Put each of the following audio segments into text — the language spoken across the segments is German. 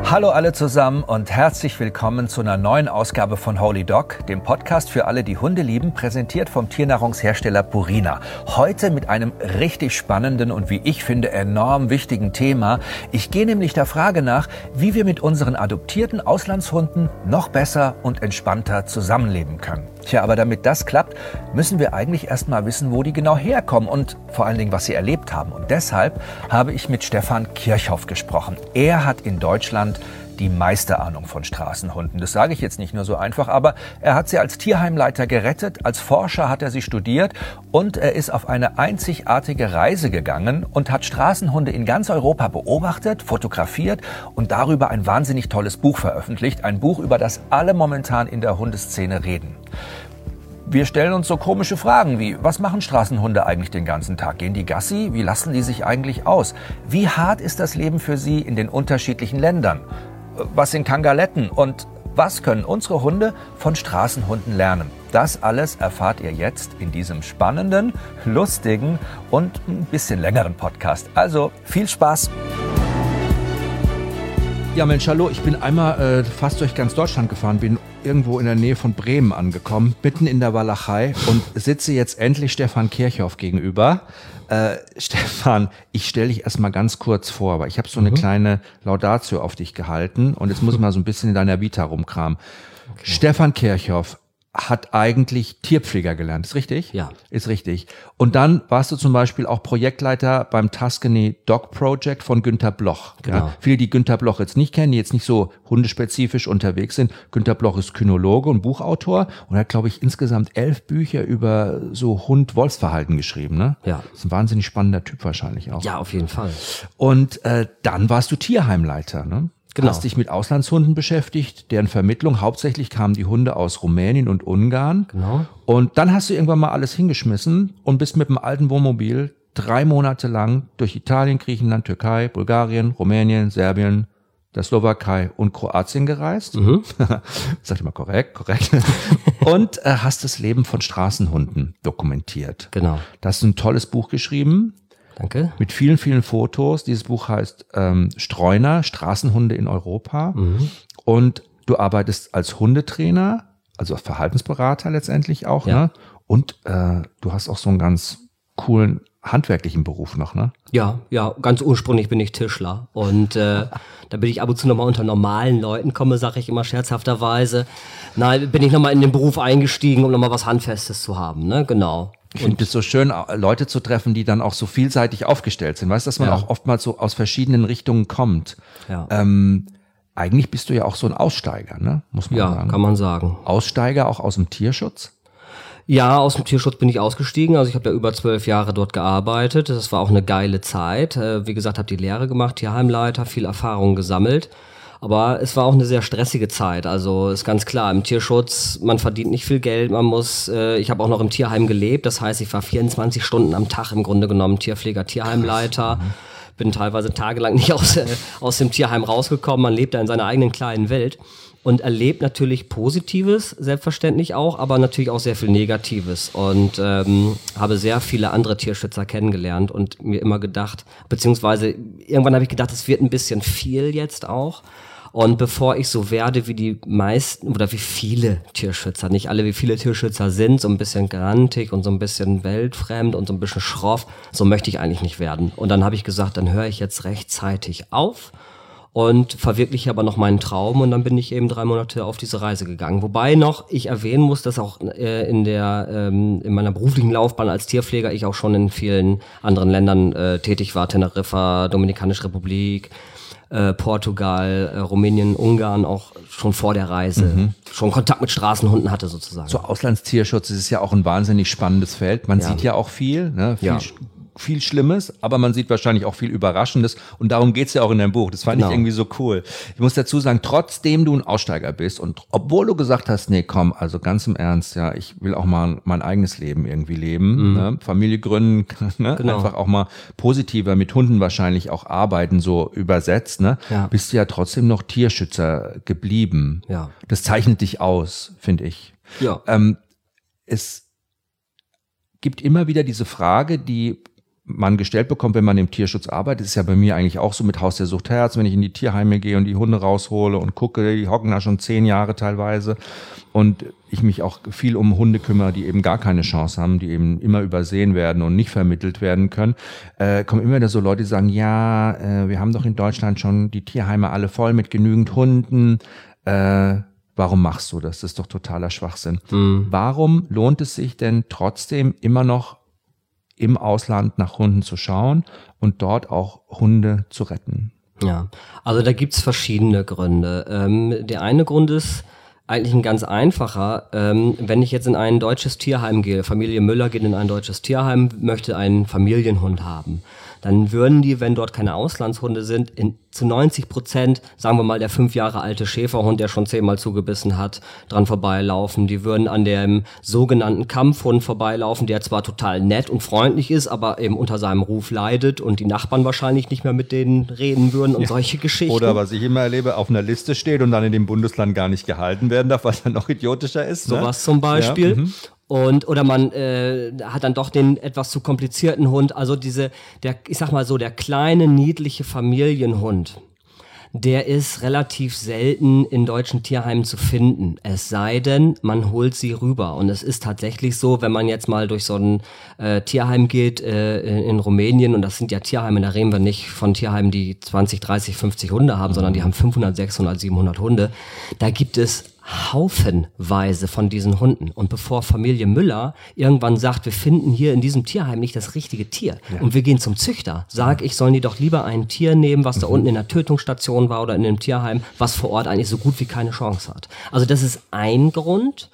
Hallo alle zusammen und herzlich willkommen zu einer neuen Ausgabe von Holy Dog, dem Podcast für alle, die Hunde lieben, präsentiert vom Tiernahrungshersteller Purina. Heute mit einem richtig spannenden und wie ich finde enorm wichtigen Thema. Ich gehe nämlich der Frage nach, wie wir mit unseren adoptierten Auslandshunden noch besser und entspannter zusammenleben können. Tja, aber damit das klappt, müssen wir eigentlich erst mal wissen, wo die genau herkommen und vor allen Dingen, was sie erlebt haben. Und deshalb habe ich mit Stefan Kirchhoff gesprochen. Er hat in Deutschland die meiste Ahnung von Straßenhunden. Das sage ich jetzt nicht nur so einfach, aber er hat sie als Tierheimleiter gerettet, als Forscher hat er sie studiert und er ist auf eine einzigartige Reise gegangen und hat Straßenhunde in ganz Europa beobachtet, fotografiert und darüber ein wahnsinnig tolles Buch veröffentlicht. Ein Buch, über das alle momentan in der Hundeszene reden. Wir stellen uns so komische Fragen wie, was machen Straßenhunde eigentlich den ganzen Tag? Gehen die Gassi? Wie lassen die sich eigentlich aus? Wie hart ist das Leben für sie in den unterschiedlichen Ländern? Was sind Kangaletten? Und was können unsere Hunde von Straßenhunden lernen? Das alles erfahrt ihr jetzt in diesem spannenden, lustigen und ein bisschen längeren Podcast. Also viel Spaß! Ja Mensch, hallo, ich bin einmal fast durch ganz Deutschland gefahren, bin irgendwo in der Nähe von Bremen angekommen, mitten in der Walachei und sitze jetzt endlich Stefan Kirchhoff gegenüber. Stefan, ich stelle dich erstmal ganz kurz vor, weil ich habe so eine kleine Laudatio auf dich gehalten und jetzt muss ich mal so ein bisschen in deiner Vita rumkramen. Okay. Stefan Kirchhoff hat eigentlich Tierpfleger gelernt, ist richtig? Ja. Ist richtig. Und dann warst du zum Beispiel auch Projektleiter beim Tuscany Dog Project von Günter Bloch. Genau. Ja, viele, die Günter Bloch jetzt nicht kennen, die jetzt nicht so hundespezifisch unterwegs sind. Günter Bloch ist Kynologe und Buchautor und hat, glaube ich, insgesamt 11 Bücher über so Hund-Wolfsverhalten geschrieben. Ne? Ja. Ist ein wahnsinnig spannender Typ wahrscheinlich auch. Ja, auf jeden Fall. Und dann warst du Tierheimleiter, ne? Genau. Hast dich mit Auslandshunden beschäftigt, deren Vermittlung. Hauptsächlich kamen die Hunde aus Rumänien und Ungarn. Genau. Und dann hast du irgendwann mal alles hingeschmissen und bist mit dem alten Wohnmobil 3 Monate lang durch Italien, Griechenland, Türkei, Bulgarien, Rumänien, Serbien, der Slowakei und Kroatien gereist. Sag ich mal korrekt. Und hast das Leben von Straßenhunden dokumentiert. Genau. Da hast du ein tolles Buch geschrieben. Danke. Mit vielen, vielen Fotos. Dieses Buch heißt Streuner, Straßenhunde in Europa. Und du arbeitest als Hundetrainer, also Verhaltensberater letztendlich auch. Ja. Ne? Und du hast auch so einen ganz coolen handwerklichen Beruf noch, ne? Ja, ganz ursprünglich bin ich Tischler und da bin ich ab und zu nochmal unter normalen Leuten komme, sage ich immer scherzhafterweise. Nein, bin ich nochmal in den Beruf eingestiegen, um nochmal was Handfestes zu haben, ne? Genau. Ich finde es so schön, Leute zu treffen, die dann auch so vielseitig aufgestellt sind. Weißt du, dass man auch oftmals so aus verschiedenen Richtungen kommt. Ja. Eigentlich bist du ja auch so ein Aussteiger, ne? Muss man sagen. Ja, kann man sagen. Aussteiger auch aus dem Tierschutz? Ja, aus dem Tierschutz bin ich ausgestiegen. Also ich habe ja über 12 Jahre dort gearbeitet. Das war auch eine geile Zeit. Wie gesagt, habe die Lehre gemacht, Tierheimleiter, viel Erfahrung gesammelt. Aber es war auch eine sehr stressige Zeit. Also ist ganz klar, im Tierschutz, man verdient nicht viel Geld, ich habe auch noch im Tierheim gelebt. Das heißt, ich war 24 Stunden am Tag im Grunde genommen Tierpfleger, Tierheimleiter. Bin teilweise tagelang nicht aus dem Tierheim rausgekommen. Man lebt da in seiner eigenen kleinen Welt. Und erlebt natürlich Positives, selbstverständlich auch, aber natürlich auch sehr viel Negatives. Und habe sehr viele andere Tierschützer kennengelernt und mir immer gedacht, beziehungsweise irgendwann habe ich gedacht, es wird ein bisschen viel jetzt auch. Und bevor ich so werde wie die meisten oder wie viele Tierschützer, nicht alle wie viele Tierschützer sind, so ein bisschen grantig und so ein bisschen weltfremd und so ein bisschen schroff, so möchte ich eigentlich nicht werden. Und dann habe ich gesagt, dann höre ich jetzt rechtzeitig auf und verwirkliche aber noch meinen Traum und dann bin ich eben 3 Monate auf diese Reise gegangen. Wobei noch ich erwähnen muss, dass auch in meiner beruflichen Laufbahn als Tierpfleger ich auch schon in vielen anderen Ländern tätig war, Teneriffa, Dominikanische Republik, Portugal, Rumänien, Ungarn, auch schon vor der Reise, schon Kontakt mit Straßenhunden hatte sozusagen. So Auslandstierschutz ist ja auch ein wahnsinnig spannendes Feld. Man sieht ja auch viel, ne? Viel Schlimmes, aber man sieht wahrscheinlich auch viel Überraschendes und darum geht's ja auch in deinem Buch. Das fand ich irgendwie so cool. Ich muss dazu sagen, trotzdem du ein Aussteiger bist und obwohl du gesagt hast, nee, komm, also ganz im Ernst, ja, ich will auch mal mein eigenes Leben irgendwie leben, ne? Familie gründen, ne? Einfach auch mal positiver mit Hunden wahrscheinlich auch arbeiten, so übersetzt, ne? Bist du ja trotzdem noch Tierschützer geblieben. Ja. Das zeichnet dich aus, finde ich. Ja. Es gibt immer wieder diese Frage, die man gestellt bekommt, wenn man im Tierschutz arbeitet, ist ja bei mir eigentlich auch so mit Haus der Sucht Herz, wenn ich in die Tierheime gehe und die Hunde raushole und gucke, die hocken da schon 10 Jahre teilweise und ich mich auch viel um Hunde kümmere, die eben gar keine Chance haben, die eben immer übersehen werden und nicht vermittelt werden können, kommen immer wieder so Leute, die sagen, ja, wir haben doch in Deutschland schon die Tierheime alle voll mit genügend Hunden, warum machst du das? Das ist doch totaler Schwachsinn. Warum lohnt es sich denn trotzdem immer noch im Ausland nach Hunden zu schauen und dort auch Hunde zu retten? Ja, also da gibt's verschiedene Gründe. Der eine Grund ist eigentlich ein ganz einfacher. Wenn ich jetzt in ein deutsches Tierheim gehe, Familie Müller geht in ein deutsches Tierheim, möchte einen Familienhund haben, dann würden die, wenn dort keine Auslandshunde sind, zu 90%, sagen wir mal, der 5 Jahre alte Schäferhund, der schon 10-mal zugebissen hat, dran vorbeilaufen. Die würden an dem sogenannten Kampfhund vorbeilaufen, der zwar total nett und freundlich ist, aber eben unter seinem Ruf leidet und die Nachbarn wahrscheinlich nicht mehr mit denen reden würden und solche Geschichten. Oder was ich immer erlebe, auf einer Liste steht und dann in dem Bundesland gar nicht gehalten werden darf, was dann noch idiotischer ist. Sowas zum Beispiel. Ja, oder man hat dann doch den etwas zu komplizierten Hund. Also ich sag mal so, der kleine, niedliche Familienhund, der ist relativ selten in deutschen Tierheimen zu finden. Es sei denn, man holt sie rüber. Und es ist tatsächlich so, wenn man jetzt mal durch so ein Tierheim geht in Rumänien, und das sind ja Tierheime, da reden wir nicht von Tierheimen, die 20, 30, 50 Hunde haben, sondern die haben 500, 600, 700 Hunde. Da gibt es haufenweise von diesen Hunden. Und bevor Familie Müller irgendwann sagt, wir finden hier in diesem Tierheim nicht das richtige Tier und wir gehen zum Züchter, sag ich, sollen die doch lieber ein Tier nehmen, was da unten in der Tötungsstation war oder in einem Tierheim, was vor Ort eigentlich so gut wie keine Chance hat. Also das ist ein Grund.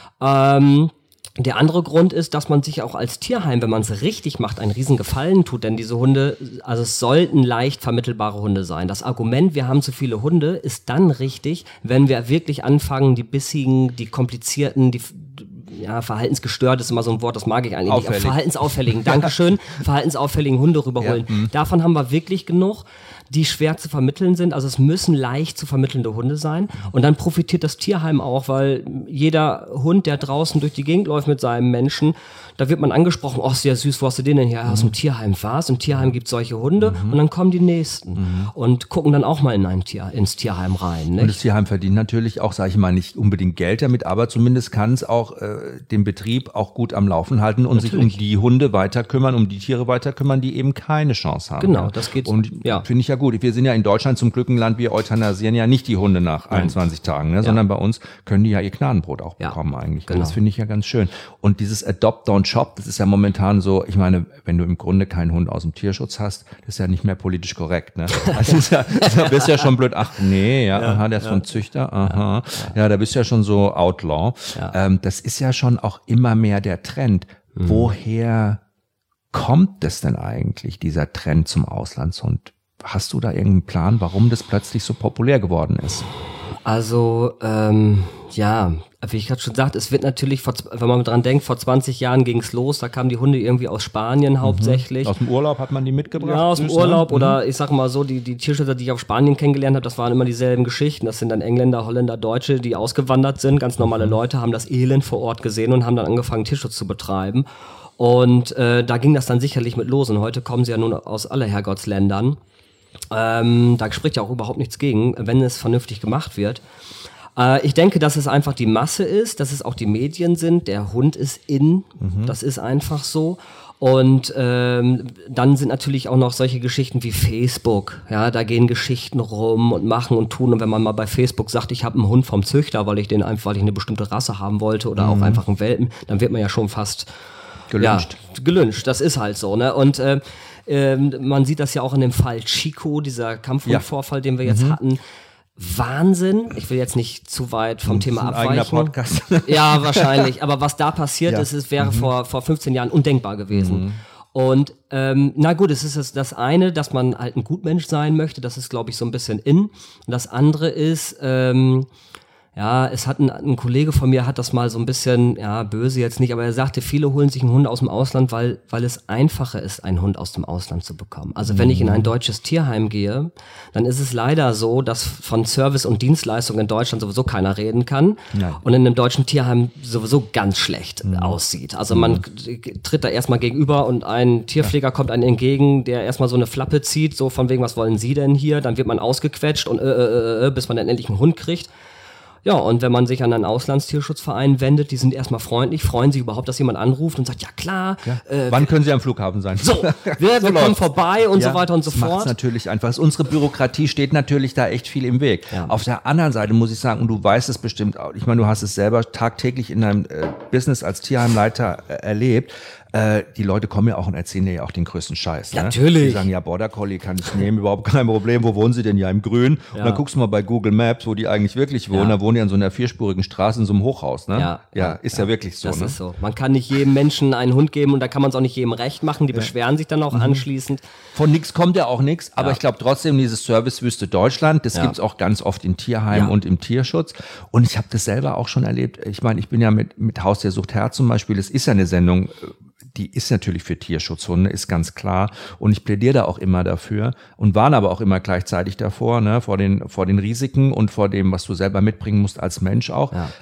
Der andere Grund ist, dass man sich auch als Tierheim, wenn man es richtig macht, einen riesen Gefallen tut, denn diese Hunde, also es sollten leicht vermittelbare Hunde sein. Das Argument, wir haben zu viele Hunde, ist dann richtig, wenn wir wirklich anfangen, die bissigen, die komplizierten, die verhaltensgestört ist immer so ein Wort, das mag ich eigentlich nicht. Verhaltensauffälligen, Dankeschön, verhaltensauffälligen Hunde rüberholen. Ja, davon haben wir wirklich genug, die schwer zu vermitteln sind. Also es müssen leicht zu vermittelnde Hunde sein. Und dann profitiert das Tierheim auch, weil jeder Hund, der draußen durch die Gegend läuft mit seinem Menschen, da wird man angesprochen, oh, sehr süß, wo hast du den denn her? Aus dem Tierheim war's. Im Tierheim gibt's solche Hunde. Und dann kommen die Nächsten und gucken dann auch mal ins Tierheim rein. Nicht? Und das Tierheim verdient natürlich auch, sage ich mal, nicht unbedingt Geld damit, aber zumindest kann es auch den Betrieb auch gut am Laufen halten und sich um die Hunde weiter kümmern, um die Tiere weiter kümmern, die eben keine Chance haben. Genau, das geht. Und finde ich ja gut. Wir sind ja in Deutschland zum Glück ein Land, wir euthanasieren ja nicht die Hunde nach 21 Tagen, ne? Sondern bei uns können die ja ihr Gnadenbrot auch bekommen eigentlich. Genau. Das finde ich ja ganz schön. Und dieses Adopt, Don't Shop, das ist ja momentan so, ich meine, wenn du im Grunde keinen Hund aus dem Tierschutz hast, das ist ja nicht mehr politisch korrekt. Ne? Also da bist du ja schon blöd, ach nee, aha, der ist von Züchter, aha, ja, da bist du ja schon so Outlaw. Ja. Das ist ja schon auch immer mehr der Trend. Woher kommt es denn eigentlich, dieser Trend zum Auslandshund? Hast du da irgendeinen Plan, warum das plötzlich so populär geworden ist? Also, wie ich gerade schon sagte, es wird natürlich, wenn man dran denkt, vor 20 Jahren ging es los, da kamen die Hunde irgendwie aus Spanien hauptsächlich. Aus dem Urlaub hat man die mitgebracht? Ja, aus dem Urlaub oder ich sag mal so, die Tierschützer, die ich auf Spanien kennengelernt habe, das waren immer dieselben Geschichten. Das sind dann Engländer, Holländer, Deutsche, die ausgewandert sind, ganz normale Leute, haben das Elend vor Ort gesehen und haben dann angefangen, Tierschutz zu betreiben. Und da ging das dann sicherlich mit los und heute kommen sie ja nun aus aller Herrgottsländern. Da spricht ja auch überhaupt nichts gegen, wenn es vernünftig gemacht wird. Ich denke, dass es einfach die Masse ist, dass es auch die Medien sind. Der Hund ist in, das ist einfach so. Und dann sind natürlich auch noch solche Geschichten wie Facebook. Ja, da gehen Geschichten rum und machen und tun. Und wenn man mal bei Facebook sagt, ich habe einen Hund vom Züchter, weil ich eine bestimmte Rasse haben wollte oder auch einfach einen Welpen, dann wird man ja schon fast gelyncht. Ja, gelyncht, das ist halt so, ne? Und man sieht das ja auch in dem Fall Chico, dieser Kampfhundvorfall, den wir jetzt hatten. Wahnsinn. Ich will jetzt nicht zu weit vom Thema abweichen. Eigener Podcast. Ja, wahrscheinlich. Aber was da passiert ist, wäre vor 15 Jahren undenkbar gewesen. Und na gut, es ist das eine, dass man halt ein Gutmensch sein möchte. Das ist, glaube ich, so ein bisschen in. Und das andere ist, Ja, es hat ein Kollege von mir hat das mal so ein bisschen, ja, böse jetzt nicht, aber er sagte, viele holen sich einen Hund aus dem Ausland, weil es einfacher ist, einen Hund aus dem Ausland zu bekommen. Also wenn ich in ein deutsches Tierheim gehe, dann ist es leider so, dass von Service und Dienstleistung in Deutschland sowieso keiner reden kann und in einem deutschen Tierheim sowieso ganz schlecht aussieht. Also man tritt da erstmal gegenüber und ein Tierpfleger kommt einem entgegen, der erstmal so eine Flappe zieht, so von wegen, was wollen Sie denn hier? Dann wird man ausgequetscht und bis man dann endlich einen Hund kriegt. Ja, und wenn man sich an einen Auslandstierschutzverein wendet, die sind erstmal freundlich, freuen sich überhaupt, dass jemand anruft und sagt, ja klar. Ja. Wann können Sie am Flughafen sein? So, wir kommen vorbei und so weiter und so fort. Das natürlich einfach. Unsere Bürokratie steht natürlich da echt viel im Weg. Ja. Auf der anderen Seite muss ich sagen, und du weißt es bestimmt auch, ich meine, du hast es selber tagtäglich in deinem Business als Tierheimleiter erlebt, die Leute kommen ja auch und erzählen dir ja auch den größten Scheiß. Ne? Natürlich. Die sagen, ja, Border Collie kann ich nehmen, überhaupt kein Problem. Wo wohnen sie denn? Ja, im Grün. Ja. Und dann guckst du mal bei Google Maps, wo die eigentlich wirklich wohnen. Da wohnen die an so einer 4-spurigen Straße in so einem Hochhaus. Ne? Ja, ist ja wirklich so. Das ist so. Man kann nicht jedem Menschen einen Hund geben und da kann man es auch nicht jedem recht machen. Die beschweren sich dann auch anschließend. Von nix kommt ja auch nichts. Aber ich glaube trotzdem, diese Servicewüste Deutschland, das gibt's auch ganz oft in Tierheimen und im Tierschutz. Und ich habe das selber auch schon erlebt. Ich meine, ich bin ja mit Haus der Sucht Herz zum Beispiel, das ist ja eine Sendung, die ist natürlich für Tierschutzhunde, ist ganz klar. Und ich plädiere da auch immer dafür und warne aber auch immer gleichzeitig davor, ne, vor den Risiken und vor dem, was du selber mitbringen musst als Mensch auch. Ja.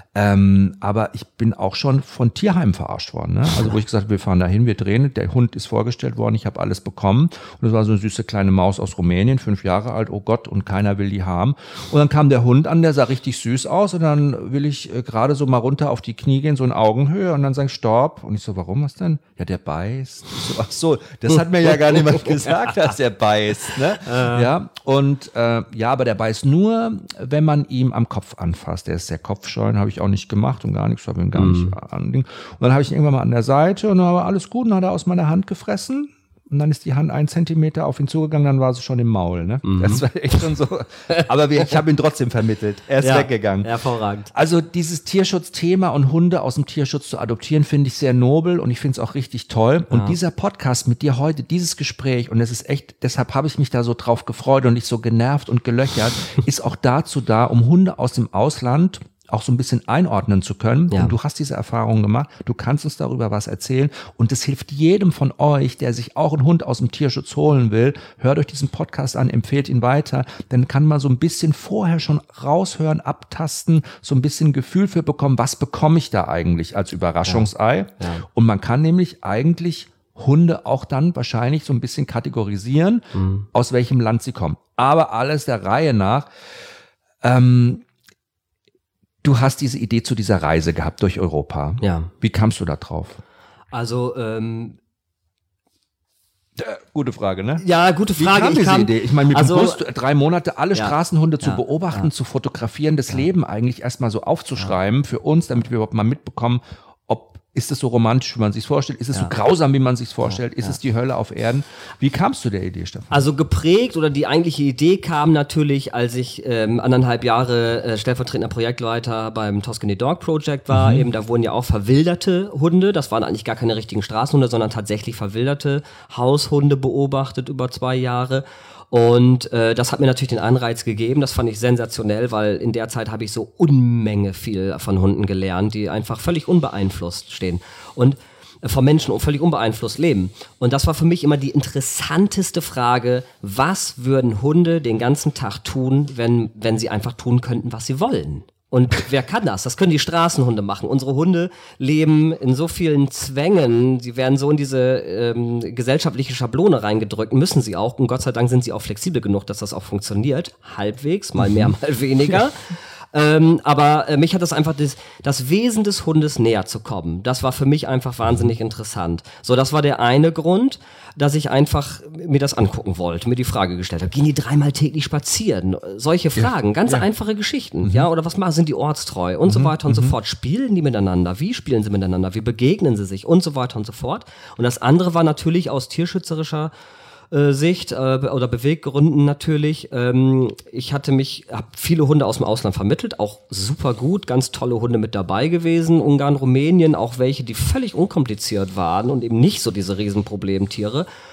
Aber ich bin auch schon von Tierheimen verarscht worden. Ne? Also wo ich gesagt habe, wir fahren dahin, wir drehen, der Hund ist vorgestellt worden, ich habe alles bekommen. Und das war so eine süße kleine Maus aus Rumänien, 5 Jahre alt, oh Gott, und keiner will die haben. Und dann kam der Hund an, der sah richtig süß aus und dann will ich gerade so mal runter auf die Knie gehen, so in Augenhöhe und dann sag ich, stopp. Und ich so, warum, was denn? Ja, der beißt. So, ach so, das hat mir ja gar niemand gesagt, dass der beißt. Ne? Ja, und aber der beißt nur, wenn man ihm am Kopf anfasst. Der ist sehr kopfscheu, habe ich auch nicht gemacht und gar nichts, habe ihm gar nicht an. Und dann habe ich ihn irgendwann mal an der Seite und dann war alles gut und dann hat er aus meiner Hand gefressen. Und dann ist die Hand 1 Zentimeter auf ihn zugegangen, dann war sie schon im Maul. Ne? Das war echt schon so. Aber ich habe ihn trotzdem vermittelt. Er ist weggegangen. Hervorragend. Also dieses Tierschutzthema und Hunde aus dem Tierschutz zu adoptieren, finde ich sehr nobel und ich finde es auch richtig toll. Ja. Und dieser Podcast mit dir heute, dieses Gespräch, und es ist echt, deshalb habe ich mich da so drauf gefreut und nicht so genervt und gelöchert, ist auch dazu da, um Hunde aus dem Ausland auch so ein bisschen einordnen zu können. Ja. Und du hast diese Erfahrung gemacht. Du kannst uns darüber was erzählen. Und das hilft jedem von euch, der sich auch einen Hund aus dem Tierschutz holen will. Hört euch diesen Podcast an, empfehlt ihn weiter. Dann kann man so ein bisschen vorher schon raushören, abtasten, so ein bisschen Gefühl für bekommen, was bekomme ich da eigentlich als Überraschungsei. Ja. Ja. Und man kann nämlich eigentlich Hunde auch dann wahrscheinlich so ein bisschen kategorisieren, aus welchem Land sie kommen. Aber alles der Reihe nach. Du hast diese Idee zu dieser Reise gehabt durch Europa. Ja. Wie kamst du da drauf? Also, gute Frage, ne? Ja, gute Frage. Wie kam diese Idee? Ich meine, mit dem Bus 3 Monate alle Straßenhunde zu beobachten, zu fotografieren, das Leben eigentlich erstmal so aufzuschreiben für uns, damit wir überhaupt mal mitbekommen, ist es so romantisch, wie man sich vorstellt? Ist es so grausam, wie man sich vorstellt? Ist es die Hölle auf Erden? Wie kamst du der Idee, Stefan? Also geprägt oder die eigentliche Idee kam natürlich, als ich 1,5 Jahre stellvertretender Projektleiter beim Tuscany Dog Project war. Eben, da wurden ja auch verwilderte Hunde, das waren eigentlich gar keine richtigen Straßenhunde, sondern tatsächlich verwilderte Haushunde beobachtet über 2 Jahre. Und das hat mir natürlich den Anreiz gegeben, das fand ich sensationell, weil in der Zeit habe ich so Unmenge viel von Hunden gelernt, die einfach völlig unbeeinflusst stehen und von Menschen völlig unbeeinflusst leben. Und das war für mich immer die interessanteste Frage, was würden Hunde den ganzen Tag tun, wenn sie einfach tun könnten, was sie wollen? Und wer kann das? Das können die Straßenhunde machen. Unsere Hunde leben in so vielen Zwängen, sie werden so in diese gesellschaftliche Schablone reingedrückt, müssen sie auch. Und Gott sei Dank sind sie auch flexibel genug, dass das auch funktioniert. Halbwegs, mal mehr, mal weniger. Aber mich hat das einfach das Wesen des Hundes näher zu kommen. Das war für mich einfach wahnsinnig interessant. So, das war der eine Grund, dass ich einfach mir das angucken wollte, mir die Frage gestellt habe, gehen die 3-mal täglich spazieren? Solche Fragen, ganz einfache Geschichten, ja, oder was machen, sind die ortstreu und so weiter und so fort. Spielen die miteinander? Wie spielen sie miteinander? Wie begegnen sie sich? Und so weiter und so fort. Und das andere war natürlich aus tierschützerischer Sicht oder Beweggründen natürlich. Ich habe viele Hunde aus dem Ausland vermittelt, auch super gut, ganz tolle Hunde mit dabei gewesen. Ungarn, Rumänien, auch welche, die völlig unkompliziert waren und eben nicht so diese Riesenproblemtiere.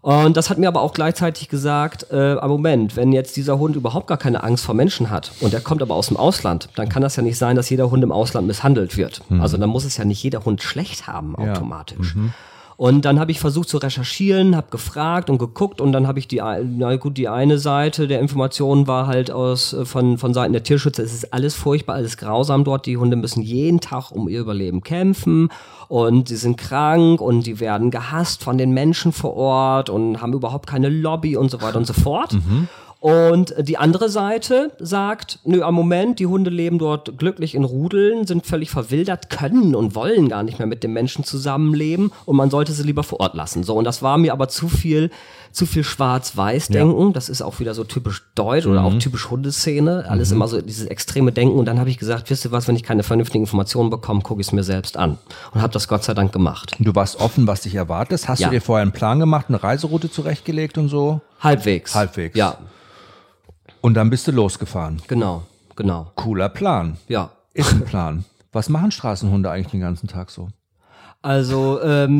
Und das hat mir aber auch gleichzeitig gesagt, Moment, wenn jetzt dieser Hund überhaupt gar keine Angst vor Menschen hat und der kommt aber aus dem Ausland, dann kann das ja nicht sein, dass jeder Hund im Ausland misshandelt wird. Also dann muss es ja nicht jeder Hund schlecht haben automatisch. Und dann habe ich versucht zu recherchieren, habe gefragt und geguckt und dann habe ich die eine Seite der Informationen war halt von Seiten der Tierschützer, es ist alles furchtbar, alles grausam dort, die Hunde müssen jeden Tag um ihr Überleben kämpfen und sie sind krank und die werden gehasst von den Menschen vor Ort und haben überhaupt keine Lobby und so weiter und so fort. Und die andere Seite sagt, nö, am Moment, die Hunde leben dort glücklich in Rudeln, sind völlig verwildert, können und wollen gar nicht mehr mit den Menschen zusammenleben und man sollte sie lieber vor Ort lassen. So, und das war mir aber zu viel Schwarz-Weiß-Denken. Das ist auch wieder so typisch deutsch oder auch typisch Hundeszene. Alles immer so dieses extreme Denken. Und dann habe ich gesagt, wisst ihr was, wenn ich keine vernünftigen Informationen bekomme, gucke ich es mir selbst an. Und habe das Gott sei Dank gemacht. Du warst offen, was dich erwartet. Hast du dir vorher einen Plan gemacht, eine Reiseroute zurechtgelegt und so? Halbwegs. Ja. Und dann bist du losgefahren. Genau. Cooler Plan. Ja. Ist ein Plan. Was machen Straßenhunde eigentlich den ganzen Tag so? Also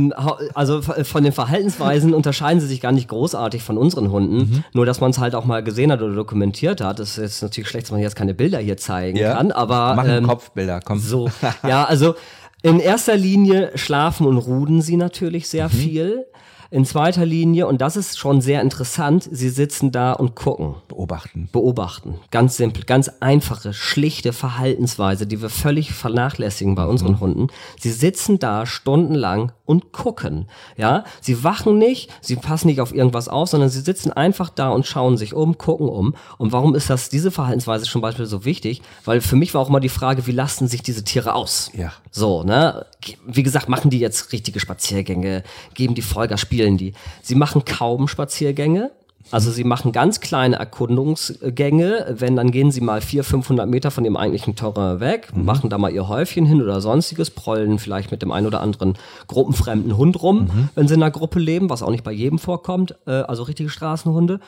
von den Verhaltensweisen unterscheiden sie sich gar nicht großartig von unseren Hunden. Nur, dass man es halt auch mal gesehen hat oder dokumentiert hat. Das ist jetzt natürlich schlecht, dass man jetzt keine Bilder hier zeigen kann. Aber machen Kopfbilder, komm. So, ja, also in erster Linie schlafen und ruden sie natürlich sehr viel. In zweiter Linie, und das ist schon sehr interessant, sie sitzen da und gucken. Beobachten. Ganz simpel, ganz einfache, schlichte Verhaltensweise, die wir völlig vernachlässigen bei unseren Hunden. Sie sitzen da stundenlang und gucken. Ja, sie wachen nicht, sie passen nicht auf irgendwas auf, sondern sie sitzen einfach da und schauen sich um, gucken um. Und warum ist diese Verhaltensweise zum Beispiel so wichtig? Weil für mich war auch immer die Frage, wie lasten sich diese Tiere aus? Ja. So, ne? Wie gesagt, machen die jetzt richtige Spaziergänge, geben die Vollgas, spielen die. Sie machen kaum Spaziergänge. Also sie machen ganz kleine Erkundungsgänge, dann gehen sie mal 400-500 Meter von dem eigentlichen Terrain weg, machen da mal ihr Häufchen hin oder sonstiges, prollen vielleicht mit dem einen oder anderen gruppenfremden Hund rum, wenn sie in einer Gruppe leben, was auch nicht bei jedem vorkommt, also richtige Straßenhunde.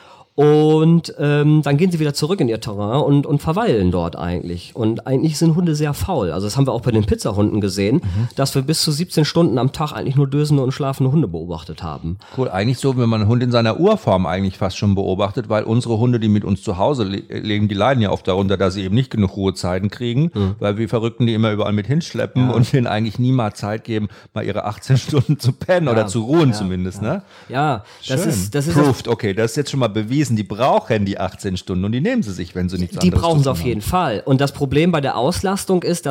Und dann gehen sie wieder zurück in ihr Terrain und verweilen dort eigentlich. Und eigentlich sind Hunde sehr faul. Also das haben wir auch bei den Pizzahunden gesehen, dass wir bis zu 17 Stunden am Tag eigentlich nur dösende und schlafende Hunde beobachtet haben. Cool, eigentlich so, wenn man einen Hund in seiner Urform eigentlich fast schon beobachtet, weil unsere Hunde, die mit uns zu Hause leben, die leiden ja oft darunter, dass sie eben nicht genug Ruhezeiten kriegen, weil wir Verrückten die immer überall mit hinschleppen und denen eigentlich nie mal Zeit geben, mal ihre 18 Stunden zu pennen oder zu ruhen zumindest. Ne? Ja, das ist Proved, okay, das ist jetzt schon mal bewiesen, die brauchen die 18 Stunden und die nehmen sie sich, wenn sie nichts anderes tun. Die brauchen sie auf haben. jeden Fall. Und das Problem bei der Auslastung ist,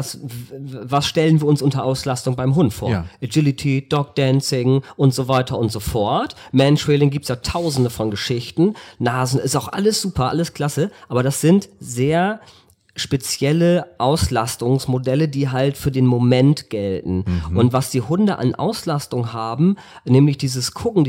was stellen wir uns unter Auslastung beim Hund vor? Ja. Agility, Dog Dancing und so weiter und so fort. Mantrailing gibt's ja tausende von Geschichten. Nasen ist auch alles super, alles klasse, aber das sind sehr spezielle Auslastungsmodelle, die halt für den Moment gelten. Und was die Hunde an Auslastung haben, nämlich dieses Gucken,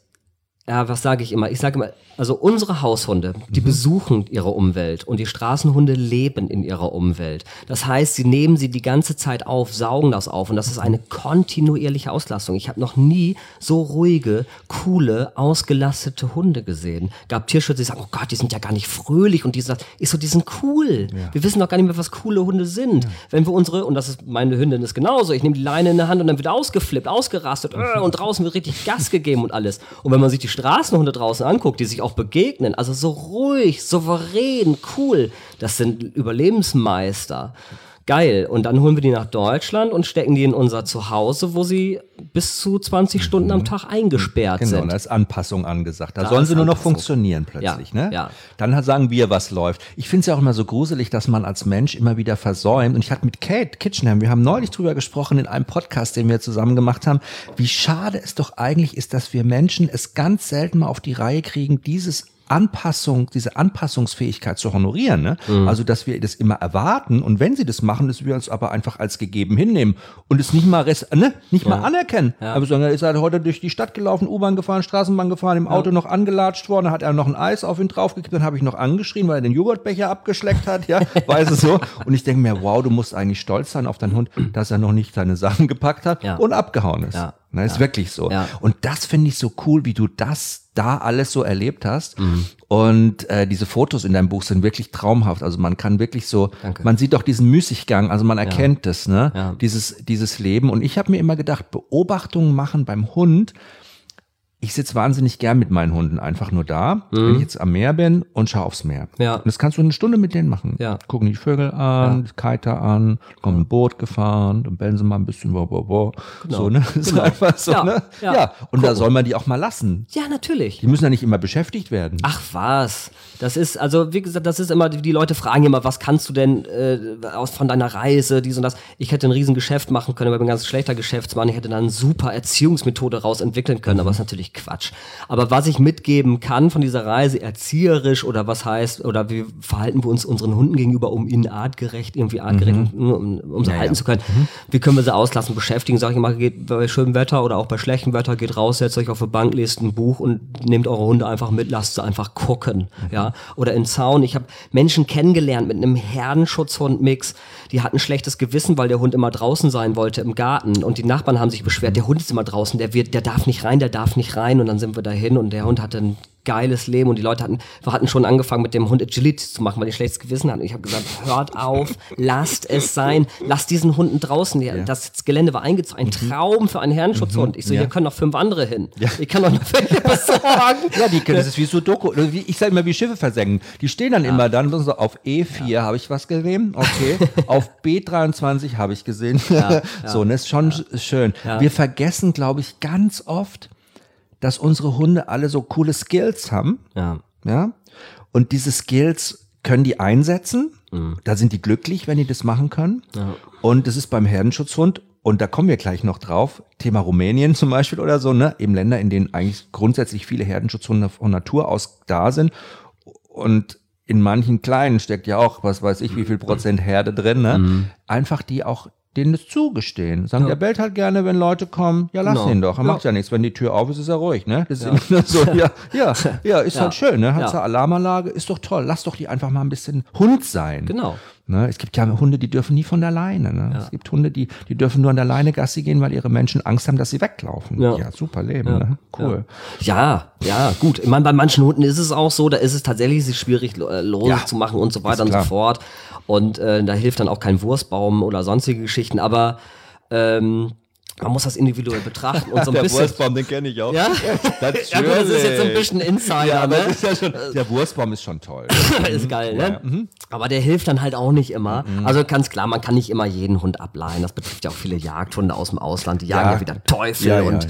was sage ich immer? Ich sage immer, also unsere Haushunde, die besuchen ihre Umwelt und die Straßenhunde leben in ihrer Umwelt. Das heißt, sie nehmen sie die ganze Zeit auf, saugen das auf und das ist eine kontinuierliche Auslastung. Ich habe noch nie so ruhige, coole, ausgelastete Hunde gesehen. Gab Tierschützer, die sagen, oh Gott, die sind ja gar nicht fröhlich und die sind cool. Ja. Wir wissen doch gar nicht mehr, was coole Hunde sind. Wenn wir und das ist, meine Hündin ist genauso, ich nehme die Leine in der Hand und dann wird ausgeflippt, ausgerastet und draußen wird richtig Gas gegeben und alles. Und wenn man sich die Straßenhunde draußen anguckt, die sich auch begegnen, also so ruhig, souverän, cool, das sind Überlebensmeister. Geil. Und dann holen wir die nach Deutschland und stecken die in unser Zuhause, wo sie bis zu 20 Stunden am Tag eingesperrt sind. Genau, da ist Anpassung angesagt. Da sollen sie nur noch funktionieren plötzlich. Ne? Ja. Dann sagen wir, was läuft. Ich finde es ja auch immer so gruselig, dass man als Mensch immer wieder versäumt. Und ich hatte mit Kate Kitchenham, wir haben neulich drüber gesprochen in einem Podcast, den wir zusammen gemacht haben, wie schade es doch eigentlich ist, dass wir Menschen es ganz selten mal auf die Reihe kriegen, diese Anpassungsfähigkeit zu honorieren. Ne? Also, dass wir das immer erwarten und wenn sie das machen, dass wir uns aber einfach als gegeben hinnehmen und es nicht mal anerkennen. Ja. Aber sondern er ist halt heute durch die Stadt gelaufen, U-Bahn gefahren, Straßenbahn gefahren, im Auto noch angelatscht worden, dann hat er noch ein Eis auf ihn draufgekippt, dann habe ich noch angeschrien, weil er den Joghurtbecher abgeschleckt hat, ja, weißt du so. Und ich denke mir, wow, du musst eigentlich stolz sein auf deinen Hund, dass er noch nicht seine Sachen gepackt hat und abgehauen ist. Ja. Na, ist wirklich so. Ja. Und das finde ich so cool, wie du das da alles so erlebt hast. Und diese Fotos in deinem Buch sind wirklich traumhaft. Also man kann wirklich so, man sieht doch diesen Müßiggang, also man erkennt das, ne? Ja. Dieses Leben. Und ich habe mir immer gedacht, Beobachtungen machen beim Hund ich sitze wahnsinnig gern mit meinen Hunden einfach nur da, wenn ich jetzt am Meer bin und schaue aufs Meer. Ja. Und das kannst du eine Stunde mit denen machen. Ja. Gucken die Vögel an, die Kiter an, kommt ein Boot gefahren, dann bellen sie mal ein bisschen, Genau. so, ne? Das ist einfach so, Ja. ne? Ja. Ja. Und da soll man die auch mal lassen. Ja, natürlich. Die müssen ja nicht immer beschäftigt werden. Ach was, das ist, also wie gesagt, das ist immer, die Leute fragen immer, was kannst du denn von deiner Reise, dies und das. Ich hätte ein Riesengeschäft machen können, aber ich bin ein ganz schlechter Geschäftsmann. Ich hätte da eine super Erziehungsmethode raus entwickeln können, aber das ist natürlich Quatsch. Aber was ich mitgeben kann von dieser Reise, erzieherisch oder was heißt, oder wie verhalten wir uns unseren Hunden gegenüber, um ihnen artgerecht um sie halten zu können. Wie können wir sie auslassen, beschäftigen? Sag ich immer, geht bei schönem Wetter oder auch bei schlechtem Wetter, geht raus, setzt euch auf eine Bank, lest ein Buch und nehmt eure Hunde einfach mit, lasst sie einfach gucken. Ja? Oder im Zaun. Ich habe Menschen kennengelernt mit einem Herdenschutzhund-Mix, die hatten schlechtes Gewissen, weil der Hund immer draußen sein wollte im Garten und die Nachbarn haben sich beschwert, der Hund ist immer draußen, der darf nicht rein und dann sind wir dahin und der Hund hatte ein geiles Leben und die Leute hatten schon angefangen mit dem Hund Agility zu machen, weil die schlechtes Gewissen hatten. Ich habe gesagt, hört auf, lasst es sein, lasst diesen Hunden draußen. Das Gelände war eingezogen, ein Traum für einen Herrenschutzhund. Ich so, hier können noch 5 andere hin. Ich kann doch noch besorgen. Ja, das ist wie Sudoku. Ich sage immer, wie Schiffe versenken. Die stehen dann immer dann so auf E4 habe ich was gesehen, okay, auf B23 habe ich gesehen. So, das ist schon schön. Ja. Wir vergessen, glaube ich, ganz oft, dass unsere Hunde alle so coole Skills haben. Ja. Und diese Skills können die einsetzen. Da sind die glücklich, wenn die das machen können. Ja. Und das ist beim Herdenschutzhund, und da kommen wir gleich noch drauf, Thema Rumänien zum Beispiel oder so, ne? Eben Länder, in denen eigentlich grundsätzlich viele Herdenschutzhunde von Natur aus da sind. Und in manchen kleinen steckt ja auch, was weiß ich, wie viel Prozent Herde drin, ne? Einfach die auch denen das zugestehen. Sagen, der bellt halt gerne, wenn Leute kommen. Ja, lass ihn doch. Er macht ja nichts. Wenn die Tür auf ist, ist er ruhig, ne? Das ist immer so, ist halt schön, ne? Hat so Alarmanlage, ist doch toll. Lass doch die einfach mal ein bisschen Hund sein. Genau. Ne? Es gibt ja Hunde, die dürfen nie von der Leine, ne? Es gibt Hunde, die dürfen nur an der Leine Gassi gehen, weil ihre Menschen Angst haben, dass sie weglaufen. Ja, super Leben, ne? Cool. Ja, gut. Ich meine, bei manchen Hunden ist es auch so, da ist es tatsächlich schwierig, Lose zu machen und so weiter und so fort. Und da hilft dann auch kein Wurstbaum oder sonstige Geschichten, aber man muss das individuell betrachten und so ein der bisschen. Der Wurstbaum, den kenne ich auch. Ja? Das ist jetzt so ein bisschen Insider, ne? Das ist ja schon, der Wurstbaum ist schon toll. Ist geil, ne? Ja. Aber der hilft dann halt auch nicht immer. Also ganz klar, man kann nicht immer jeden Hund ableihen. Das betrifft ja auch viele Jagdhunde aus dem Ausland. Die jagen ja wieder Teufel und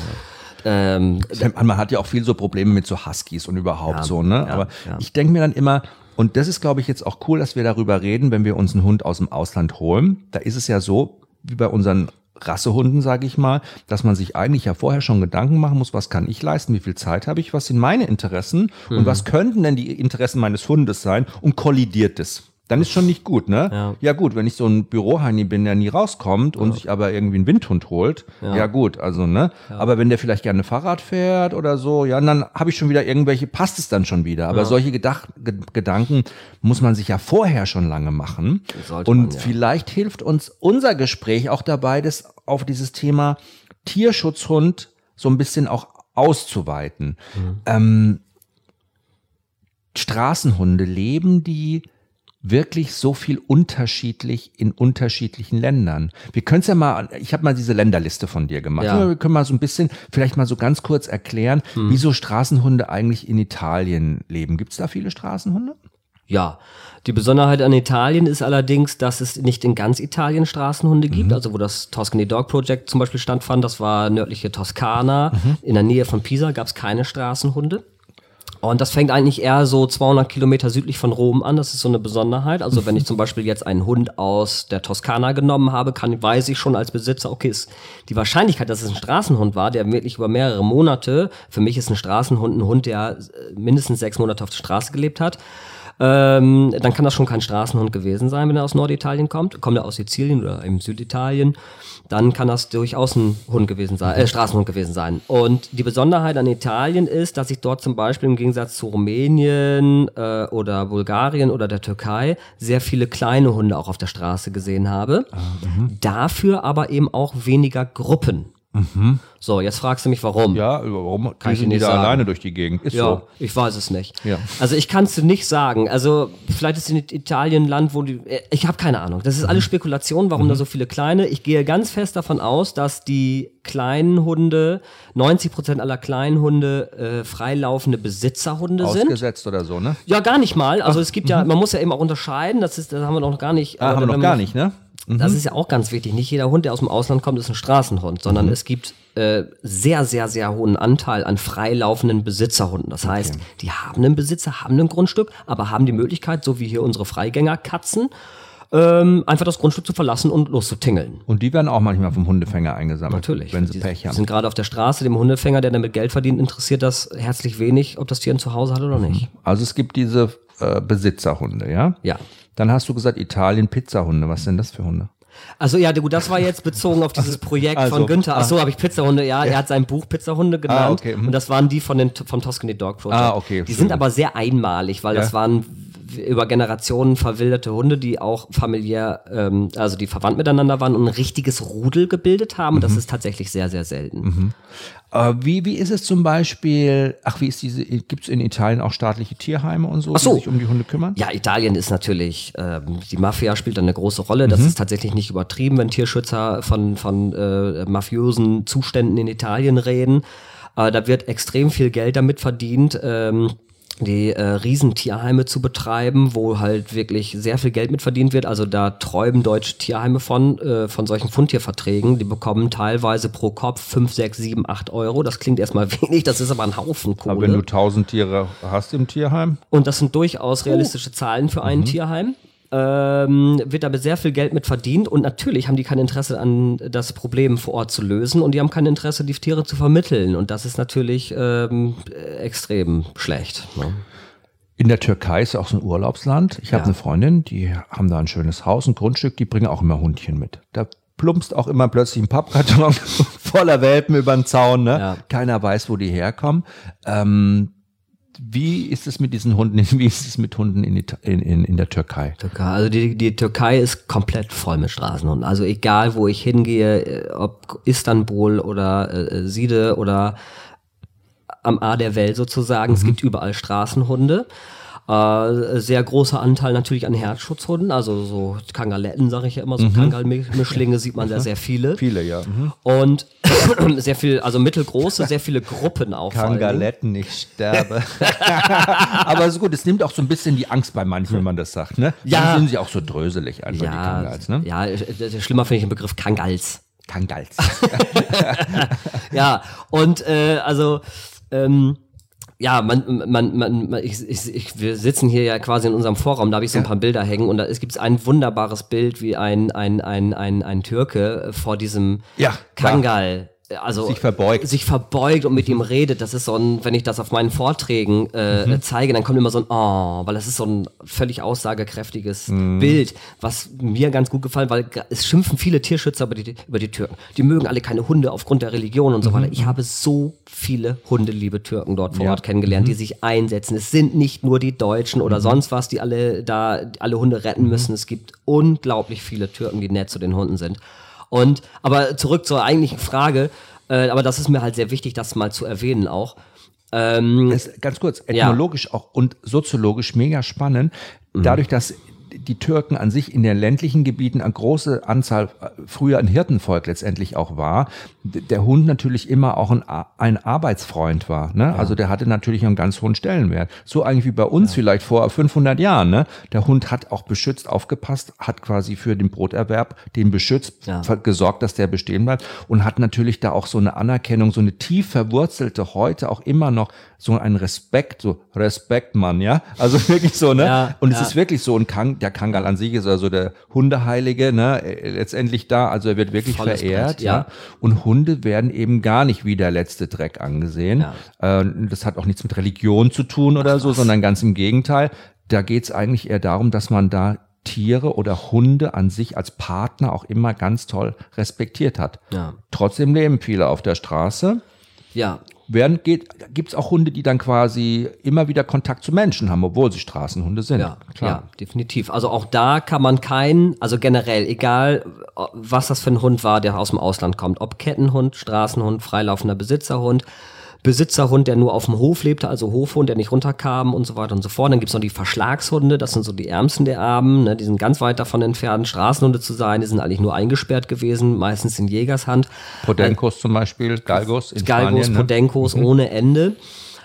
man hat ja auch viel so Probleme mit so Huskies und überhaupt so, ne? Aber ich denke mir dann immer, und das ist, glaube ich, jetzt auch cool, dass wir darüber reden, wenn wir uns einen Hund aus dem Ausland holen. Da ist es ja so, wie bei unseren Rassehunden, sage ich mal, dass man sich eigentlich ja vorher schon Gedanken machen muss, was kann ich leisten, wie viel Zeit habe ich, was sind meine Interessen und was könnten denn die Interessen meines Hundes sein und kollidiert es. Dann ist schon nicht gut, ne? Ja gut, wenn ich so ein Büroheini bin, der nie rauskommt und sich aber irgendwie einen Windhund holt, ja gut, also, ne? Ja. Aber wenn der vielleicht gerne Fahrrad fährt oder so, ja, dann habe ich schon wieder irgendwelche, passt es dann schon wieder. Aber solche Gedanken muss man sich ja vorher schon lange machen. Und vielleicht hilft uns unser Gespräch auch dabei, das auf dieses Thema Tierschutzhund so ein bisschen auch auszuweiten. Straßenhunde, leben die wirklich so viel unterschiedlich in unterschiedlichen Ländern? Wir können es ja mal, ich habe mal diese Länderliste von dir gemacht. Ja. Wir können mal so ein bisschen, vielleicht mal so ganz kurz erklären, wieso Straßenhunde eigentlich in Italien leben. Gibt es da viele Straßenhunde? Ja, die Besonderheit an Italien ist allerdings, dass es nicht in ganz Italien Straßenhunde gibt. Also wo das Tuscany Dog Project zum Beispiel stattfand, das war nördliche Toskana. In der Nähe von Pisa gab es keine Straßenhunde. Und das fängt eigentlich eher so 200 Kilometer südlich von Rom an. Das ist so eine Besonderheit. Also wenn ich zum Beispiel jetzt einen Hund aus der Toskana genommen habe, weiß ich schon als Besitzer, okay, ist die Wahrscheinlichkeit, dass es ein Straßenhund war, der wirklich über mehrere Monate, für mich ist ein Straßenhund ein Hund, der mindestens 6 Monate auf der Straße gelebt hat, dann kann das schon kein Straßenhund gewesen sein, wenn er aus Norditalien kommt. Kommt er aus Sizilien oder im Süditalien, dann kann das durchaus ein Hund gewesen sein, Straßenhund gewesen sein. Und die Besonderheit an Italien ist, dass ich dort zum Beispiel im Gegensatz zu Rumänien oder Bulgarien oder der Türkei sehr viele kleine Hunde auch auf der Straße gesehen habe. Dafür aber eben auch weniger Gruppen. So, jetzt fragst du mich, warum. Ja, warum Kann ich düsen dir die nicht da sagen. alleine durch die Gegend? Ist Ja, so. ich weiß es nicht. Ja. Also ich kann es dir nicht sagen. Also vielleicht ist in Italien ein Land, wo die... Ich habe keine Ahnung. Das ist alles Spekulation, warum da so viele kleine... Ich gehe ganz fest davon aus, dass die kleinen Hunde, 90% aller kleinen Hunde freilaufende Besitzerhunde sind. Ausgesetzt oder so, ne? Ja, gar nicht mal. Also es gibt ja, man muss ja eben auch unterscheiden, das haben wir noch gar nicht. Haben wir noch gar nicht, ne? Das ist ja auch ganz wichtig. Nicht jeder Hund, der aus dem Ausland kommt, ist ein Straßenhund, sondern es gibt sehr, sehr, sehr hohen Anteil an freilaufenden Besitzerhunden. Das heißt, die haben einen Besitzer, haben ein Grundstück, aber haben die Möglichkeit, so wie hier unsere Freigängerkatzen, einfach das Grundstück zu verlassen und loszutingeln. Und die werden auch manchmal vom Hundefänger eingesammelt. Natürlich. Wenn sie Die Pech haben. sind gerade auf der Straße, dem Hundefänger, der damit Geld verdient, interessiert das herzlich wenig, ob das Tier ein Zuhause hat oder nicht. Also es gibt diese Besitzerhunde, ja? Ja. Dann hast du gesagt, Italien Pizzahunde. Was sind das für Hunde? Also ja, gut, das war jetzt bezogen auf dieses Projekt Also, von Günther. Achso, habe ich Pizzahunde, ja, er hat sein Buch Pizzahunde genannt. okay, Und das waren die vom Tuscany Dog Project. Okay. Die sind aber sehr einmalig, weil das waren über Generationen verwilderte Hunde, die auch familiär, also die verwandt miteinander waren und ein richtiges Rudel gebildet haben. Und das ist tatsächlich sehr, sehr selten. Wie ist es zum Beispiel, gibt es in Italien auch staatliche Tierheime und so, Ach so. die sich um die Hunde kümmern? Ja, Italien ist natürlich, die Mafia spielt da eine große Rolle. Das ist tatsächlich nicht übertrieben, wenn Tierschützer von mafiosen Zuständen in Italien reden. Da wird extrem viel Geld damit verdient, die Riesentierheime zu betreiben, wo halt wirklich sehr viel Geld mit verdient wird. Also da träumen deutsche Tierheime von solchen Fundtierverträgen. Die bekommen teilweise pro Kopf 5, 6, 7, 8 Euro. Das klingt erstmal wenig, das ist aber ein Haufen Kohle. Aber wenn du 1000 Tiere hast im Tierheim? Und das sind durchaus realistische Zahlen für ein Tierheim. Wird damit sehr viel Geld mit verdient und natürlich haben die kein Interesse an das Problem vor Ort zu lösen und die haben kein Interesse, die Tiere zu vermitteln und das ist natürlich extrem schlecht. Ne? In der Türkei ist auch so ein Urlaubsland. Ich habe eine Freundin, die haben da ein schönes Haus, ein Grundstück, die bringen auch immer Hundchen mit. Da plumpst auch immer plötzlich ein Pappkarton voller Welpen über den Zaun. Ne? Ja. Keiner weiß, wo die herkommen. Wie ist es mit diesen Hunden? Wie ist es mit Hunden in der Türkei? Also die Türkei ist komplett voll mit Straßenhunden. Also egal, wo ich hingehe, ob Istanbul oder Side oder am A der Welt sozusagen, es gibt überall Straßenhunde. Sehr großer Anteil natürlich an Herzschutzhunden, also so Kangaletten, sage ich ja immer, so Kangal-Mischlinge sieit man sehr viele. Viele, ja. Und sehr viel, also mittelgroße, sehr viele Gruppen auch. Kangaletten, ich sterbe. Aber ist gut, es nimmt auch so ein bisschen die Angst bei manchen, wenn man das sagt, ne? Ja. Dann sind sie auch so dröselig einfach, die Kangals, ne? Ja, schlimmer finde ich den Begriff Kangals. Kangals. Ja, und ja, wir sitzen hier ja quasi in unserem Vorraum, da habe ich so ein paar Bilder hängen und es gibt ein wunderbares Bild, wie ein Türke vor diesem Kangal, also sich verbeugt und mit ihm redet. Das ist so ein, wenn ich das auf meinen Vorträgen zeige, dann kommt immer so ein weil das ist so ein völlig aussagekräftiges Bild, was mir ganz gut gefallen, weil es schimpfen viele Tierschützer über die Türken. Die mögen alle keine Hunde aufgrund der Religion und so weiter. Ich habe so viele hundeliebe Türken dort vor Ort kennengelernt, die sich einsetzen. Es sind nicht nur die Deutschen oder sonst was, die alle Hunde retten müssen. Es gibt unglaublich viele Türken, die nett zu den Hunden sind. Aber zurück zur eigentlichen Frage, aber das ist mir halt sehr wichtig, das mal zu erwähnen auch. Ganz kurz, ethnologisch auch und soziologisch mega spannend. Dadurch, dass die Türken an sich in den ländlichen Gebieten eine große Anzahl früher ein Hirtenvolk letztendlich auch war, der Hund natürlich immer auch ein Arbeitsfreund war. Ne? Ja. Also der hatte natürlich einen ganz hohen Stellenwert. So eigentlich wie bei uns vielleicht vor 500 Jahren. Ne? Der Hund hat auch beschützt aufgepasst, hat quasi für den Broterwerb den beschützt, gesorgt, dass der bestehen bleibt und hat natürlich da auch so eine Anerkennung, so eine tief verwurzelte, heute auch immer noch so ein Respekt, Mann, ja? Also wirklich so, ne? Ja, und es ist wirklich so der Kangal an sich ist also der Hundeheilige, ne? Letztendlich da, also er wird wirklich volles verehrt, Brett, ja. Und Hunde werden eben gar nicht wie der letzte Dreck angesehen. Ja. Das hat auch nichts mit Religion zu tun oder so, sondern ganz im Gegenteil. Da geht's eigentlich eher darum, dass man da Tiere oder Hunde an sich als Partner auch immer ganz toll respektiert hat. Ja. Trotzdem leben viele auf der Straße. Ja, Gibt es auch Hunde, die dann quasi immer wieder Kontakt zu Menschen haben, obwohl sie Straßenhunde sind? Ja, klar. Ja, definitiv. Also auch da kann man also generell, egal was das für ein Hund war, der aus dem Ausland kommt, ob Kettenhund, Straßenhund, freilaufender Besitzerhund, der nur auf dem Hof lebte, also Hofhund, der nicht runterkam und so weiter und so fort. Dann gibt's noch die Verschlagshunde, das sind so die Ärmsten der Armen, ne? Die sind ganz weit davon entfernt, Straßenhunde zu sein, die sind eigentlich nur eingesperrt gewesen, meistens in Jägershand. Podencos zum Beispiel, Galgos in Galgos, Spanien, Podencos ohne Ende.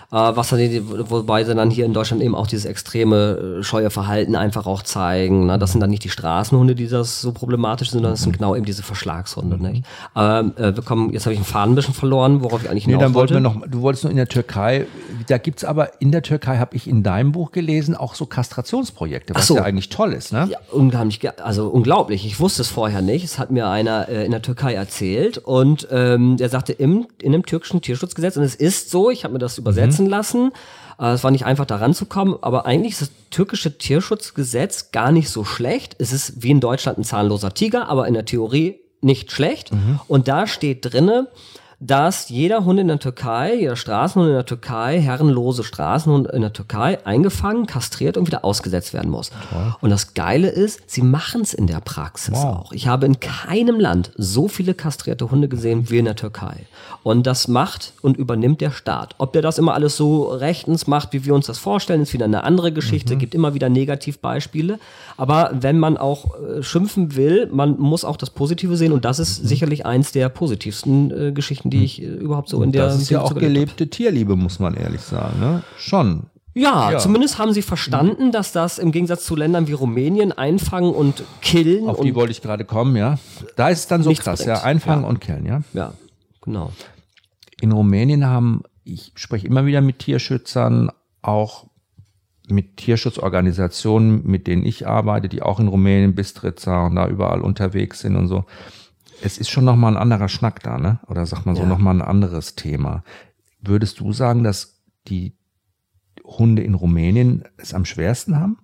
Wobei sie dann hier in Deutschland eben auch dieses extreme scheue Verhalten einfach auch zeigen. Ne? Das sind dann nicht die Straßenhunde, die das so problematisch sind, sondern das sind genau eben diese Verschlagshunde. Nicht? Jetzt habe ich einen Faden ein bisschen verloren, worauf ich eigentlich hinaus wollte. Du wolltest nur in der Türkei, da gibt's aber in der Türkei, habe ich in deinem Buch gelesen, auch so Kastrationsprojekte, was ja eigentlich toll ist. Ne? Ja, unglaublich. Ich wusste es vorher nicht. Es hat mir einer in der Türkei erzählt und der sagte, in dem türkischen Tierschutzgesetz, und es ist so, ich habe mir das übersetzt lassen. Es war nicht einfach da ranzukommen, aber eigentlich ist das türkische Tierschutzgesetz gar nicht so schlecht. Es ist wie in Deutschland ein zahnloser Tiger, aber in der Theorie nicht schlecht. Und da steht drinne, dass jeder Hund in der Türkei, jeder Straßenhund in der Türkei, herrenlose Straßenhund in der Türkei eingefangen, kastriert und wieder ausgesetzt werden muss. Toll. Und das Geile ist, sie machen es in der Praxis auch. Ich habe in keinem Land so viele kastrierte Hunde gesehen wie in der Türkei. Und das macht und übernimmt der Staat. Ob der das immer alles so rechtens macht, wie wir uns das vorstellen, ist wieder eine andere Geschichte. Gibt immer wieder Negativbeispiele. Aber wenn man auch schimpfen will, man muss auch das Positive sehen. Und das ist sicherlich eins der positivsten Geschichten, die ich überhaupt so in der... Das ist ja auch gelebte Tierliebe, muss man ehrlich sagen. Ne? Schon. Ja, zumindest haben sie verstanden, dass das im Gegensatz zu Ländern wie Rumänien einfangen und killen. Auf die wollte ich gerade kommen, ja. Da ist es dann so krass, bringt. Ja, einfangen und killen, ja. Ja, genau. In Rumänien ich spreche immer wieder mit Tierschützern, auch mit Tierschutzorganisationen, mit denen ich arbeite, die auch in Rumänien, Bistrița und da überall unterwegs sind und so. Es ist schon nochmal ein anderer Schnack da, ne? Oder sagt man so, nochmal ein anderes Thema. Würdest du sagen, dass die Hunde in Rumänien es am schwersten haben?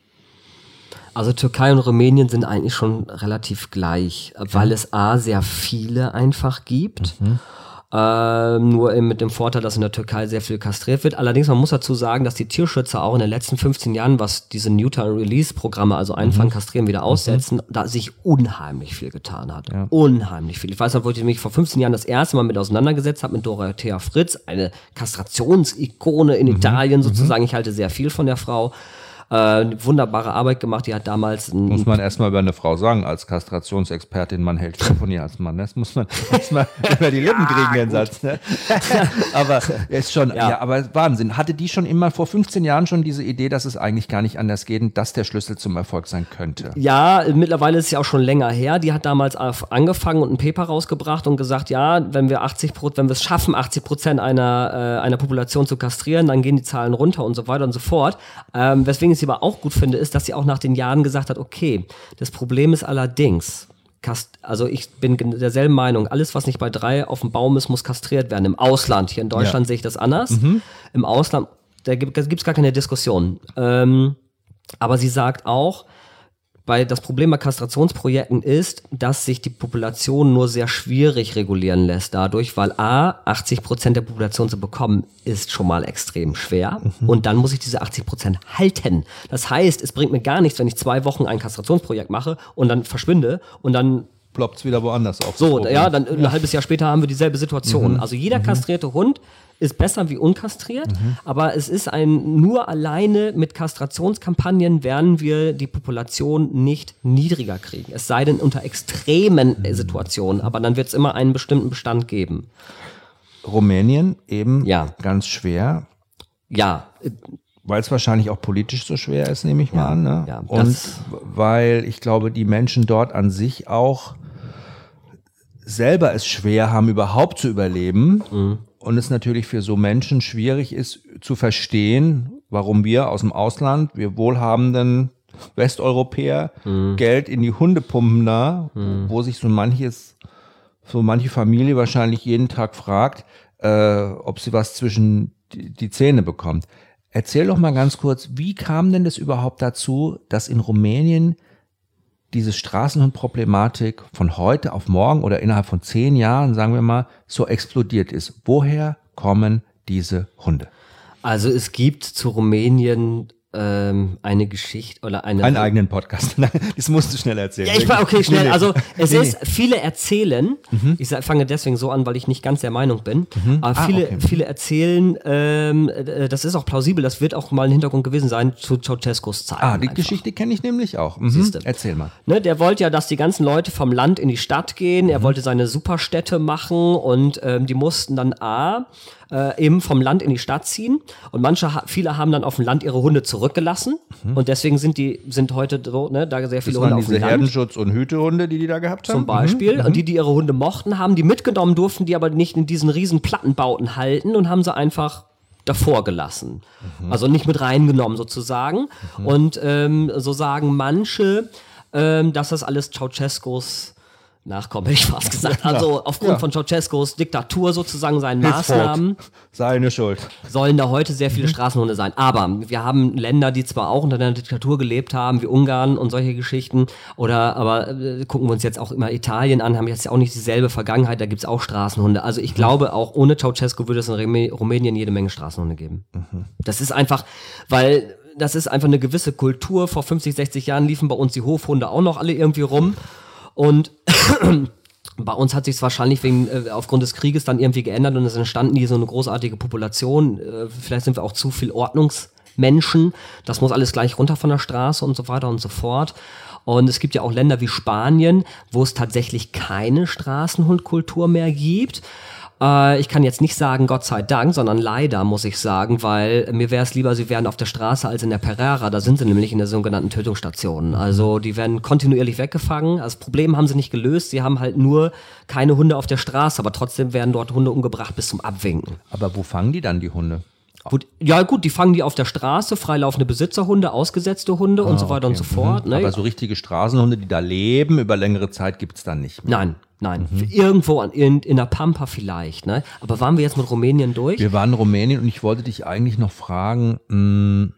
Also Türkei und Rumänien sind eigentlich schon relativ gleich, weil es sehr viele einfach gibt. Nur eben mit dem Vorteil, dass in der Türkei sehr viel kastriert wird. Allerdings, man muss dazu sagen, dass die Tierschützer auch in den letzten 15 Jahren, was diese Neuter-Release-Programme, also einfangen, kastrieren, wieder aussetzen, da sich unheimlich viel getan hat. Ja. Unheimlich viel. Ich weiß noch, wo ich mich vor 15 Jahren das erste Mal mit auseinandergesetzt habe, mit Dorothea Fritz, eine Kastrationsikone in Italien sozusagen. Ich halte sehr viel von der Frau. Wunderbare Arbeit gemacht, die hat damals... Muss man erstmal über eine Frau sagen, als Kastrationsexpertin, man hält viel von ihr als Mann. Das muss man erstmal über die Lippen kriegen, den Satz. Ne? Aber ist schon, aber Wahnsinn. Hatte die schon immer vor 15 Jahren schon diese Idee, dass es eigentlich gar nicht anders geht und dass der Schlüssel zum Erfolg sein könnte? Ja, mittlerweile ist es ja auch schon länger her. Die hat damals angefangen und ein Paper rausgebracht und gesagt, ja, wenn wir es schaffen, 80% einer Population zu kastrieren, dann gehen die Zahlen runter und so weiter und so fort. Weswegen ich aber auch gut finde, ist, dass sie auch nach den Jahren gesagt hat, okay, das Problem ist allerdings, also ich bin derselben Meinung, alles, was nicht bei 3 auf dem Baum ist, muss kastriert werden. Im Ausland, hier in Deutschland sehe ich das anders. Im Ausland, da gibt's gar keine Diskussion. Aber sie sagt auch, weil das Problem bei Kastrationsprojekten ist, dass sich die Population nur sehr schwierig regulieren lässt dadurch, weil 80% der Population zu bekommen, ist schon mal extrem schwer. Und dann muss ich diese 80% halten. Das heißt, es bringt mir gar nichts, wenn ich 2 Wochen ein Kastrationsprojekt mache und dann verschwinde und dann ploppt es wieder woanders auf. So, ja, dann ein halbes Jahr später haben wir dieselbe Situation. Also jeder kastrierte Hund ist besser wie unkastriert, aber es ist nur alleine mit Kastrationskampagnen werden wir die Population nicht niedriger kriegen. Es sei denn unter extremen Situationen, aber dann wird es immer einen bestimmten Bestand geben. Rumänien eben ganz schwer. Ja. Weil es wahrscheinlich auch politisch so schwer ist, nehme ich mal an. Ne? Ja, und weil ich glaube, die Menschen dort an sich auch selber es schwer haben, überhaupt zu überleben. Und es natürlich für so Menschen schwierig ist zu verstehen, warum wir aus dem Ausland, wir wohlhabenden Westeuropäer, Geld in die Hunde pumpen da, wo sich so manche Familie wahrscheinlich jeden Tag fragt, ob sie was zwischen die Zähne bekommt. Erzähl doch mal ganz kurz, wie kam denn das überhaupt dazu, dass in Rumänien diese Straßenhundproblematik von heute auf morgen oder innerhalb von 10 Jahren, sagen wir mal, so explodiert ist? Woher kommen diese Hunde? Also es gibt zu Rumänien eine Geschichte oder einen eigenen Podcast. Nein, das musst du schnell erzählen. Ja, schnell. Nee. Also viele erzählen, ich fange deswegen so an, weil ich nicht ganz der Meinung bin, aber viele erzählen, das ist auch plausibel, das wird auch mal ein Hintergrund gewesen sein zu Ceausescus Zeiten. Die Geschichte kenne ich nämlich auch. Erzähl mal. Ne, der wollte ja, dass die ganzen Leute vom Land in die Stadt gehen, er wollte seine Superstädte machen und die mussten dann eben vom Land in die Stadt ziehen und viele haben dann auf dem Land ihre Hunde zurückgelassen und deswegen sind heute so, ne, da sehr viele Hunde auf dem Land. Diese Herdenschutz- und Hütehunde, die da gehabt haben? Zum Beispiel. Und die ihre Hunde mochten, haben die mitgenommen, durften die aber nicht in diesen riesen Plattenbauten halten und haben sie einfach davor gelassen. Also nicht mit reingenommen sozusagen. Und so sagen manche, dass das alles Ceausescus Nachkommen, hätte ich fast gesagt. Also aufgrund von Ceausescus Diktatur sozusagen, seinen Maßnahmen. Seine Schuld. Sollen da heute sehr viele Straßenhunde sein. Aber wir haben Länder, die zwar auch unter der Diktatur gelebt haben, wie Ungarn und solche Geschichten, aber gucken wir uns jetzt auch immer Italien an, haben jetzt ja auch nicht dieselbe Vergangenheit, da gibt es auch Straßenhunde. Also ich glaube, auch ohne Ceausescu würde es in Rumänien jede Menge Straßenhunde geben. Das ist einfach, weil das ist einfach eine gewisse Kultur. Vor 50, 60 Jahren liefen bei uns die Hofhunde auch noch alle irgendwie rum. Und bei uns hat sich es wahrscheinlich aufgrund des Krieges dann irgendwie geändert und es entstanden hier so eine großartige Population. Vielleicht sind wir auch zu viel Ordnungsmenschen. Das muss alles gleich runter von der Straße und so weiter und so fort. Und es gibt ja auch Länder wie Spanien, wo es tatsächlich keine Straßenhundkultur mehr gibt. Ich kann jetzt nicht sagen, Gott sei Dank, sondern leider, muss ich sagen, weil mir wäre es lieber, sie wären auf der Straße als in der Pereira. Da sind sie nämlich in der sogenannten Tötungsstation. Also die werden kontinuierlich weggefangen. Das Problem haben sie nicht gelöst. Sie haben halt nur keine Hunde auf der Straße, aber trotzdem werden dort Hunde umgebracht bis zum Abwinken. Aber wo fangen die dann die Hunde? Gut, die fangen die auf der Straße, freilaufende Besitzerhunde, ausgesetzte Hunde und so weiter und so fort. Ne? Aber so richtige Straßenhunde, die da leben, über längere Zeit gibt's dann nicht mehr. Nein. Irgendwo in der Pampa vielleicht. Ne? Aber waren wir jetzt mit Rumänien durch? Wir waren in Rumänien und ich wollte dich eigentlich noch fragen,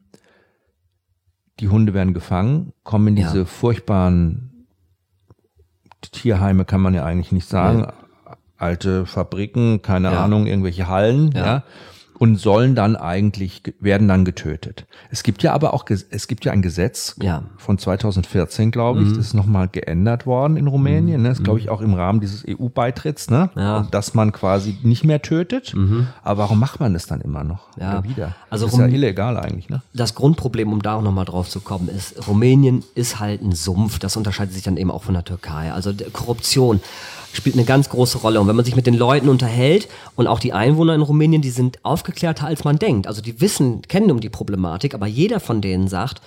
die Hunde werden gefangen, kommen in diese furchtbaren Tierheime, kann man ja eigentlich nicht sagen, alte Fabriken, keine Ahnung, irgendwelche Hallen, und werden dann getötet. Es gibt ja ein Gesetz von 2014, glaube ich, das ist nochmal geändert worden in Rumänien, ne? Das ist, glaube ich, auch im Rahmen dieses EU-Beitritts, ne? Dass man quasi nicht mehr tötet. Aber warum macht man das dann immer noch? Oder wieder? Also das ist ja illegal eigentlich, ne? Das Grundproblem, um da auch nochmal drauf zu kommen, ist, Rumänien ist halt ein Sumpf. Das unterscheidet sich dann eben auch von der Türkei. Also Korruption spielt eine ganz große Rolle. Und wenn man sich mit den Leuten unterhält und auch die Einwohner in Rumänien, die sind aufgeklärter, als man denkt. Also die kennen um die Problematik, aber jeder von denen sagt,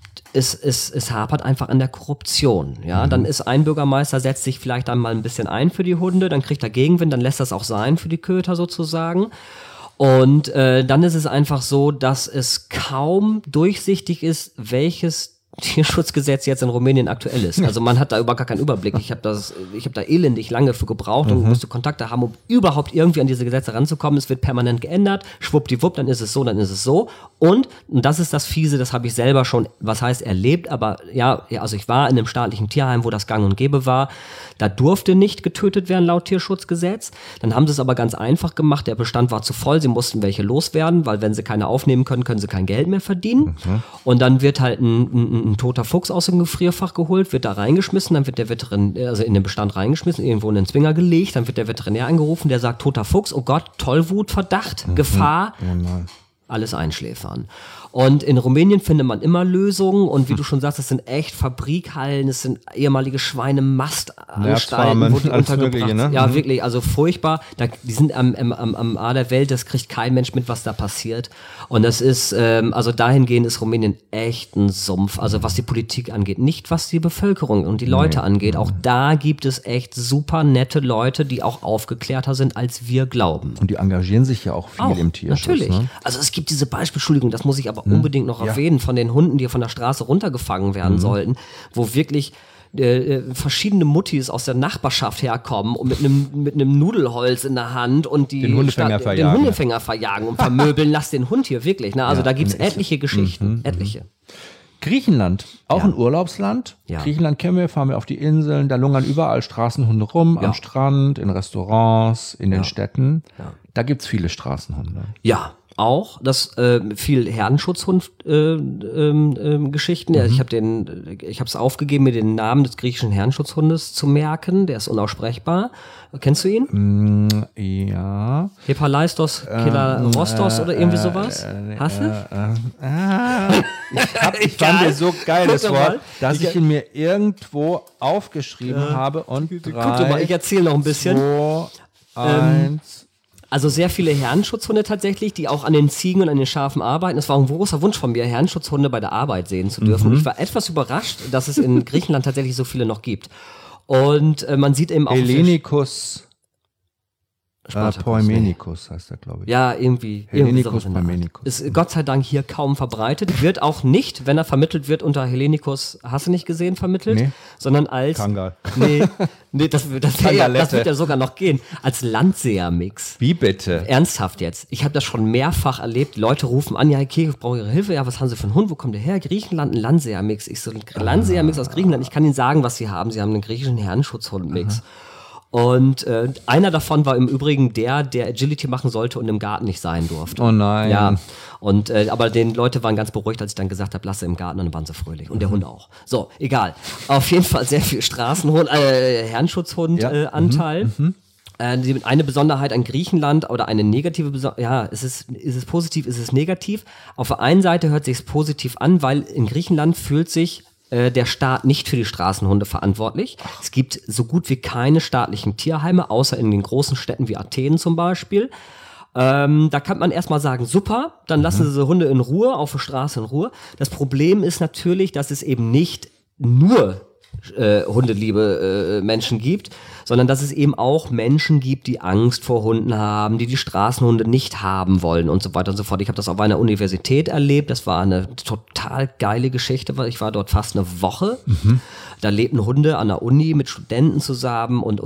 es hapert einfach an der Korruption. Ja, dann ist ein Bürgermeister, setzt sich vielleicht einmal ein bisschen ein für die Hunde, dann kriegt er Gegenwind, dann lässt das auch sein für die Köter sozusagen. Und dann ist es einfach so, dass es kaum durchsichtig ist, welches Tierschutzgesetz jetzt in Rumänien aktuell ist. Also man hat da überhaupt gar keinen Überblick. Ich habe da elendig lange für gebraucht und musste Kontakte haben, um überhaupt irgendwie an diese Gesetze ranzukommen. Es wird permanent geändert. Schwuppdiwupp, dann ist es so, dann ist es so. Und das ist das Fiese, das habe ich selber schon, was heißt erlebt, aber also ich war in einem staatlichen Tierheim, wo das gang und gäbe war. Da durfte nicht getötet werden laut Tierschutzgesetz. Dann haben sie es aber ganz einfach gemacht. Der Bestand war zu voll. Sie mussten welche loswerden, weil wenn sie keine aufnehmen können, können sie kein Geld mehr verdienen. Und dann wird halt ein toter Fuchs aus dem Gefrierfach geholt, wird da reingeschmissen, dann wird der Veterinär, also in den Bestand reingeschmissen, irgendwo in den Zwinger gelegt, dann wird der Veterinär angerufen, der sagt, toter Fuchs, oh Gott, Tollwut, Verdacht, Gefahr, alles einschläfern. Und in Rumänien findet man immer Lösungen und wie du schon sagst, das sind echt Fabrikhallen, es sind ehemalige Schweinemastanstalten, wo die untergebracht sind. Ja, wirklich, also furchtbar. Die sind am A der Welt, das kriegt kein Mensch mit, was da passiert. Und das ist, also dahingehend ist Rumänien echt ein Sumpf, also was die Politik angeht, nicht was die Bevölkerung und die Leute angeht. Auch da gibt es echt super nette Leute, die auch aufgeklärter sind, als wir glauben. Und die engagieren sich ja auch viel im Tierschutz. Natürlich. Ne? Also es gibt diese Beispiele, Entschuldigung, das muss ich aber unbedingt noch erwähnen, von den Hunden, die von der Straße runtergefangen werden sollten, wo wirklich verschiedene Muttis aus der Nachbarschaft herkommen und mit einem Nudelholz in der Hand und den Hundefänger verjagen und vermöbeln, lass den Hund hier wirklich. Ne? Also da gibt es etliche Geschichten, etliche. Griechenland, auch ein Urlaubsland. Ja. Griechenland kennen wir, fahren wir auf die Inseln, da lungern überall Straßenhunde rum, am Strand, in Restaurants, in den Städten. Ja. Da gibt's viele Straßenhunde. Ja, auch. Das viel Herdenschutzhund-Geschichten. Ja, ich habe es aufgegeben, mir den Namen des griechischen Herdenschutzhundes zu merken. Der ist unaussprechbar. Kennst du ihn? Ja. Hepalaistos Kelarostos oder irgendwie sowas? Hast du? Ich fand es so geil, das Wort, dass ich ihn mir irgendwo aufgeschrieben habe und Guck doch mal, ich erzähle noch ein bisschen. 2, 1. Also sehr viele Herdenschutzhunde tatsächlich, die auch an den Ziegen und an den Schafen arbeiten. Es war ein großer Wunsch von mir, Herdenschutzhunde bei der Arbeit sehen zu dürfen. Und ich war etwas überrascht, dass es in Griechenland tatsächlich so viele noch gibt. Und man sieht eben auch... Hellenikus Poimenicus heißt er, glaube ich. Ja, irgendwie. Hellenikus Poimenicus. Ist Gott sei Dank hier kaum verbreitet. Wird auch nicht, wenn er vermittelt wird, unter Hellenikus, hast du nicht gesehen, vermittelt? Nee. Sondern als... Kangal. Nee, das wird ja sogar noch gehen. Als Landseher-Mix. Wie bitte? Ernsthaft jetzt. Ich habe das schon mehrfach erlebt. Die Leute rufen an, ja, okay, ich brauche Ihre Hilfe. Ja, was haben Sie für einen Hund? Wo kommt der her? Griechenland, ein Landseher-Mix. Ich so, ein Landseher-Mix aus Griechenland. Ich kann Ihnen sagen, was Sie haben. Sie haben einen griechischen Herdenschutzhund-Mix. Und einer davon war im Übrigen der Agility machen sollte und im Garten nicht sein durfte. Oh nein. Ja. Und aber den Leute waren ganz beruhigt, als ich dann gesagt habe, lasse im Garten, und dann waren sie fröhlich. Und der Hund auch. So, egal. Auf jeden Fall sehr viel Herrenschutzhund-Anteil. Eine Besonderheit an Griechenland oder eine negative Besonderheit, ja, ist es positiv, ist es negativ? Auf der einen Seite hört sich es positiv an, weil in Griechenland fühlt sich der Staat nicht für die Straßenhunde verantwortlich. Es gibt so gut wie keine staatlichen Tierheime, außer in den großen Städten wie Athen zum Beispiel. Da kann man erstmal sagen, super, dann lassen Sie diese Hunde in Ruhe, auf der Straße in Ruhe. Das Problem ist natürlich, dass es eben nicht nur hundeliebe Menschen gibt, sondern dass es eben auch Menschen gibt, die Angst vor Hunden haben, die Straßenhunde nicht haben wollen und so weiter und so fort. Ich habe das auf einer Universität erlebt, das war eine total geile Geschichte, weil ich war dort fast eine Woche. Da lebten Hunde an der Uni mit Studenten zusammen und.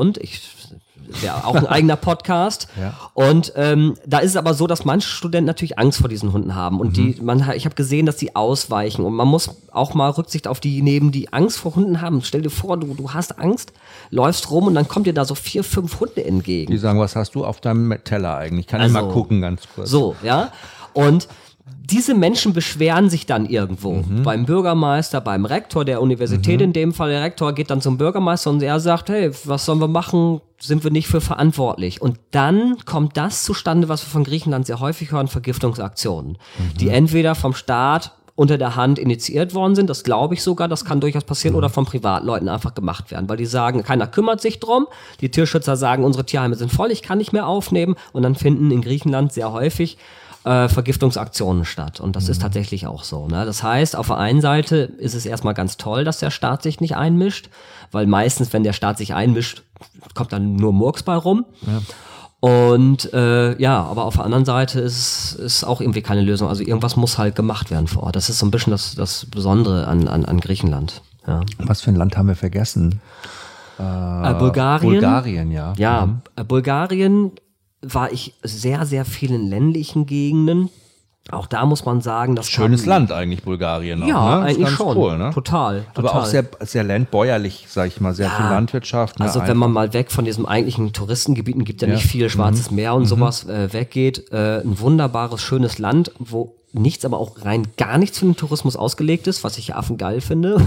Wäre auch ein eigener Podcast. Ja. Und da ist es aber so, dass manche Studenten natürlich Angst vor diesen Hunden haben. Und ich habe gesehen, dass die ausweichen. Und man muss auch mal Rücksicht auf die nehmen, die Angst vor Hunden haben. Stell dir vor, du hast Angst, läufst rum und dann kommt dir da so 4, 5 Hunde entgegen. Die sagen, was hast du auf deinem Teller eigentlich? Kann ich mal gucken, ganz kurz. So, ja. Und diese Menschen beschweren sich dann irgendwo beim Bürgermeister, beim Rektor der Universität in dem Fall. Der Rektor geht dann zum Bürgermeister und er sagt, hey, was sollen wir machen? Sind wir nicht für verantwortlich? Und dann kommt das zustande, was wir von Griechenland sehr häufig hören, Vergiftungsaktionen, die entweder vom Staat unter der Hand initiiert worden sind, das glaube ich sogar, das kann durchaus passieren, oder von Privatleuten einfach gemacht werden, weil die sagen, keiner kümmert sich drum, die Tierschützer sagen, unsere Tierheime sind voll, ich kann nicht mehr aufnehmen, und dann finden in Griechenland sehr häufig Vergiftungsaktionen statt. Und das ist tatsächlich auch so. Ne? Das heißt, auf der einen Seite ist es erstmal ganz toll, dass der Staat sich nicht einmischt, weil meistens, wenn der Staat sich einmischt, kommt dann nur Murks bei rum. Ja. Und aber auf der anderen Seite ist es auch irgendwie keine Lösung. Also irgendwas muss halt gemacht werden vor Ort. Das ist so ein bisschen das Besondere an Griechenland. Ja. Was für ein Land haben wir vergessen? Bulgarien. Bulgarien, ja. Ja, Bulgarien war ich sehr, sehr viel in ländlichen Gegenden. Auch da muss man sagen, das schönes Land eigentlich, Bulgarien. Ja, auch, ne? eigentlich schon. Cool, ne? Total. Aber auch sehr, sehr landbäuerlich, sag ich mal, sehr viel Landwirtschaft. Ne? Also wenn man mal weg von diesem eigentlichen Touristengebieten, gibt ja nicht viel, Schwarzes Meer und sowas, weggeht, ein wunderbares, schönes Land, wo nichts, aber auch rein gar nichts für den Tourismus ausgelegt ist, was ich affengeil finde.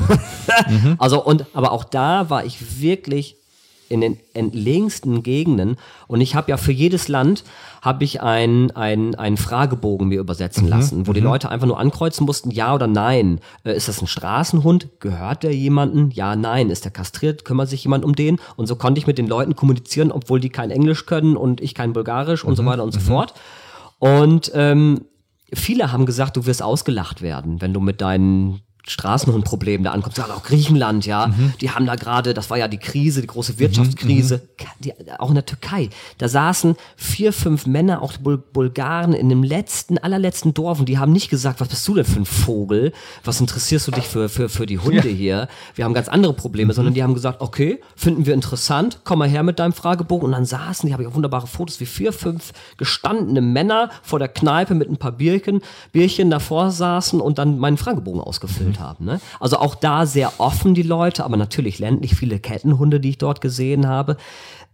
Aber auch da war ich wirklich in den entlegensten Gegenden, und ich habe ja für jedes Land einen Fragebogen mir übersetzen lassen, wo die Leute einfach nur ankreuzen mussten, ja oder nein. Ist das ein Straßenhund? Gehört der jemanden? Ja, nein. Ist der kastriert? Kümmert sich jemand um den? Und so konnte ich mit den Leuten kommunizieren, obwohl die kein Englisch können und ich kein Bulgarisch und so weiter und so fort. Und viele haben gesagt, du wirst ausgelacht werden, wenn du mit deinen Straßenhundproblem da ankommt, sagen auch Griechenland, die haben da gerade, das war ja die Krise, die große Wirtschaftskrise, auch in der Türkei, da saßen 4, 5 Männer, auch Bulgaren in dem allerletzten Dorf, und die haben nicht gesagt, was bist du denn für ein Vogel, was interessierst du dich für die Hunde hier, wir haben ganz andere Probleme, sondern die haben gesagt, okay, finden wir interessant, komm mal her mit deinem Fragebogen, und dann saßen, die habe ich auch wunderbare Fotos, wie 4, 5 gestandene Männer vor der Kneipe mit ein paar Bierchen davor saßen und dann meinen Fragebogen ausgefüllt haben. Ne? Also auch da sehr offen die Leute, aber natürlich ländlich, viele Kettenhunde, die ich dort gesehen habe.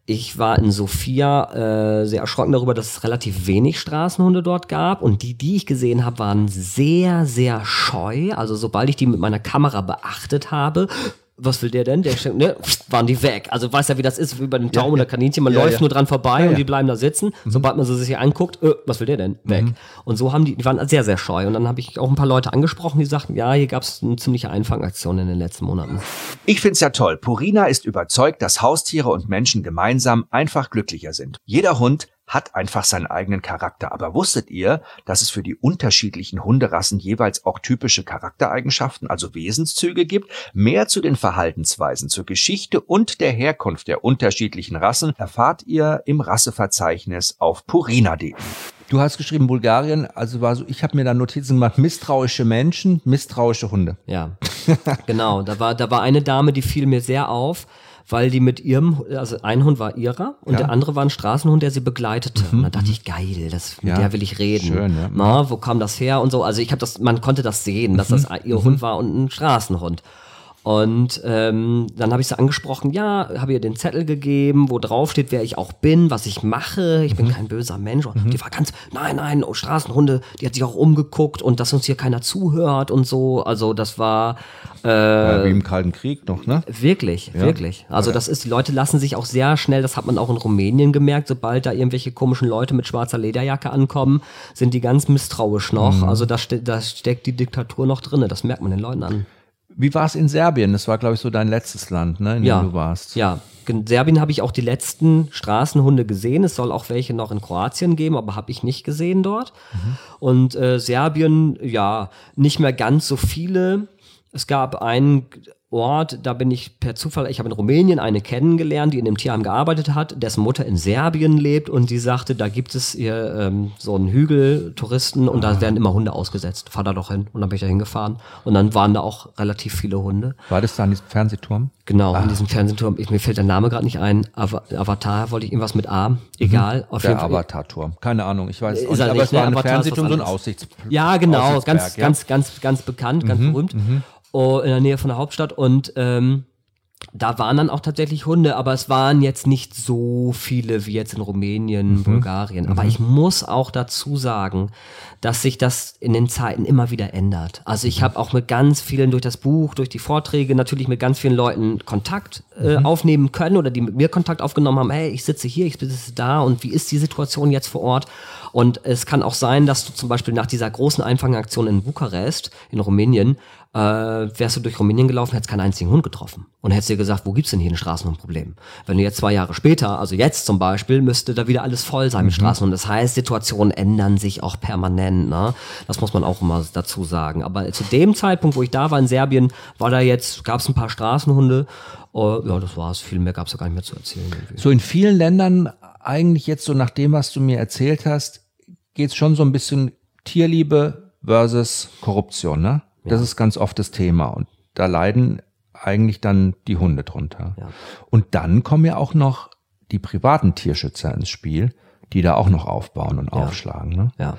Ich war in Sofia sehr erschrocken darüber, dass es relativ wenig Straßenhunde dort gab. Und die ich gesehen habe, waren sehr, sehr scheu. Also sobald ich die mit meiner Kamera beachtet habe, was will der denn? Waren die weg. Also weiß ja, wie das ist, wie bei den Tauben oder Kaninchen. Man läuft nur dran vorbei und die bleiben da sitzen. Sobald man sie sich anguckt, was will der denn? Weg. Und so die waren sehr, sehr scheu. Und dann habe ich auch ein paar Leute angesprochen, die sagten, ja, hier gab es eine ziemliche Einfangaktion in den letzten Monaten. Ich find's ja toll. Purina ist überzeugt, dass Haustiere und Menschen gemeinsam einfach glücklicher sind. Jeder Hund hat einfach seinen eigenen Charakter. Aber wusstet ihr, dass es für die unterschiedlichen Hunderassen jeweils auch typische Charaktereigenschaften, also Wesenszüge gibt? Mehr zu den Verhaltensweisen, zur Geschichte und der Herkunft der unterschiedlichen Rassen erfahrt ihr im Rasseverzeichnis auf purina.de. Du hast geschrieben, Bulgarien, also ich habe mir da Notizen gemacht, misstrauische Menschen, misstrauische Hunde. Ja, genau. Da war eine Dame, die fiel mir sehr auf, weil die mit ihrem, also ein Hund war ihrer und der andere war ein Straßenhund, der sie begleitete. Und dann dachte ich, geil, mit der will ich reden. Schön, ja. Na, wo kam das her und so. Also man konnte das sehen, dass das ihr Hund war und ein Straßenhund. Und dann habe ich sie angesprochen, habe ihr den Zettel gegeben, wo drauf steht, wer ich auch bin, was ich mache. Ich bin kein böser Mensch. Und die war ganz, nein, Straßenhunde, die hat sich auch umgeguckt und dass uns hier keiner zuhört und so. Also das war wie im Kalten Krieg noch, ne? Wirklich. Also die Leute lassen sich auch sehr schnell, das hat man auch in Rumänien gemerkt, sobald da irgendwelche komischen Leute mit schwarzer Lederjacke ankommen, sind die ganz misstrauisch noch. Also da steckt die Diktatur noch drin, das merkt man den Leuten an. Wie war es in Serbien? Das war, glaube ich, so dein letztes Land, ne, in dem du warst. Ja, in Serbien habe ich auch die letzten Straßenhunde gesehen. Es soll auch welche noch in Kroatien geben, aber habe ich nicht gesehen dort. Und Serbien, nicht mehr ganz so viele. Es gab einen Ort, da bin ich per Zufall, ich habe in Rumänien eine kennengelernt, die in dem Tierheim gearbeitet hat, dessen Mutter in Serbien lebt und die sagte, da gibt es hier so einen Hügel, Touristen und da werden immer Hunde ausgesetzt. Fahr da doch hin. Und dann bin ich da hingefahren und dann waren da auch relativ viele Hunde. War das da an diesem Fernsehturm? Genau, an diesem Fernsehturm. Mir fällt der Name gerade nicht ein. Avatar wollte ich irgendwas mit A. Egal. Auf jeden Fall. Avatar-Turm. Keine Ahnung, ich weiß es nicht, aber es war ein Fernsehturm, so ein Aussichtsplatz. Ja, genau, ganz bekannt, ganz berühmt. In der Nähe von der Hauptstadt und da waren dann auch tatsächlich Hunde, aber es waren jetzt nicht so viele wie jetzt in Rumänien, Bulgarien. Aber ich muss auch dazu sagen, dass sich das in den Zeiten immer wieder ändert. Also ich habe auch mit ganz vielen durch das Buch, durch die Vorträge natürlich mit ganz vielen Leuten Kontakt aufnehmen können oder die mit mir Kontakt aufgenommen haben. Hey, ich sitze hier, ich sitze da und wie ist die Situation jetzt vor Ort? Und es kann auch sein, dass du zum Beispiel nach dieser großen Einfangaktion in Bukarest, in Rumänien, wärst du durch Rumänien gelaufen, hättest keinen einzigen Hund getroffen. Und hättest dir gesagt, wo gibt's denn hier ein Straßenhundproblem? Wenn du jetzt 2 Jahre später, also jetzt zum Beispiel, müsste da wieder alles voll sein mit Straßenhunden. Das heißt, Situationen ändern sich auch permanent. Ne? Das muss man auch immer dazu sagen. Aber zu dem Zeitpunkt, wo ich da war in Serbien, gab's ein paar Straßenhunde. Das war's. Viel mehr gab's da gar nicht mehr zu erzählen. Irgendwie. So in vielen Ländern eigentlich jetzt so nach dem, was du mir erzählt hast, geht's schon so ein bisschen Tierliebe versus Korruption, ne? Ja. Das ist ganz oft das Thema und da leiden eigentlich dann die Hunde drunter. Ja. Und dann kommen ja auch noch die privaten Tierschützer ins Spiel, die da auch noch aufbauen und aufschlagen. Ne? Ja.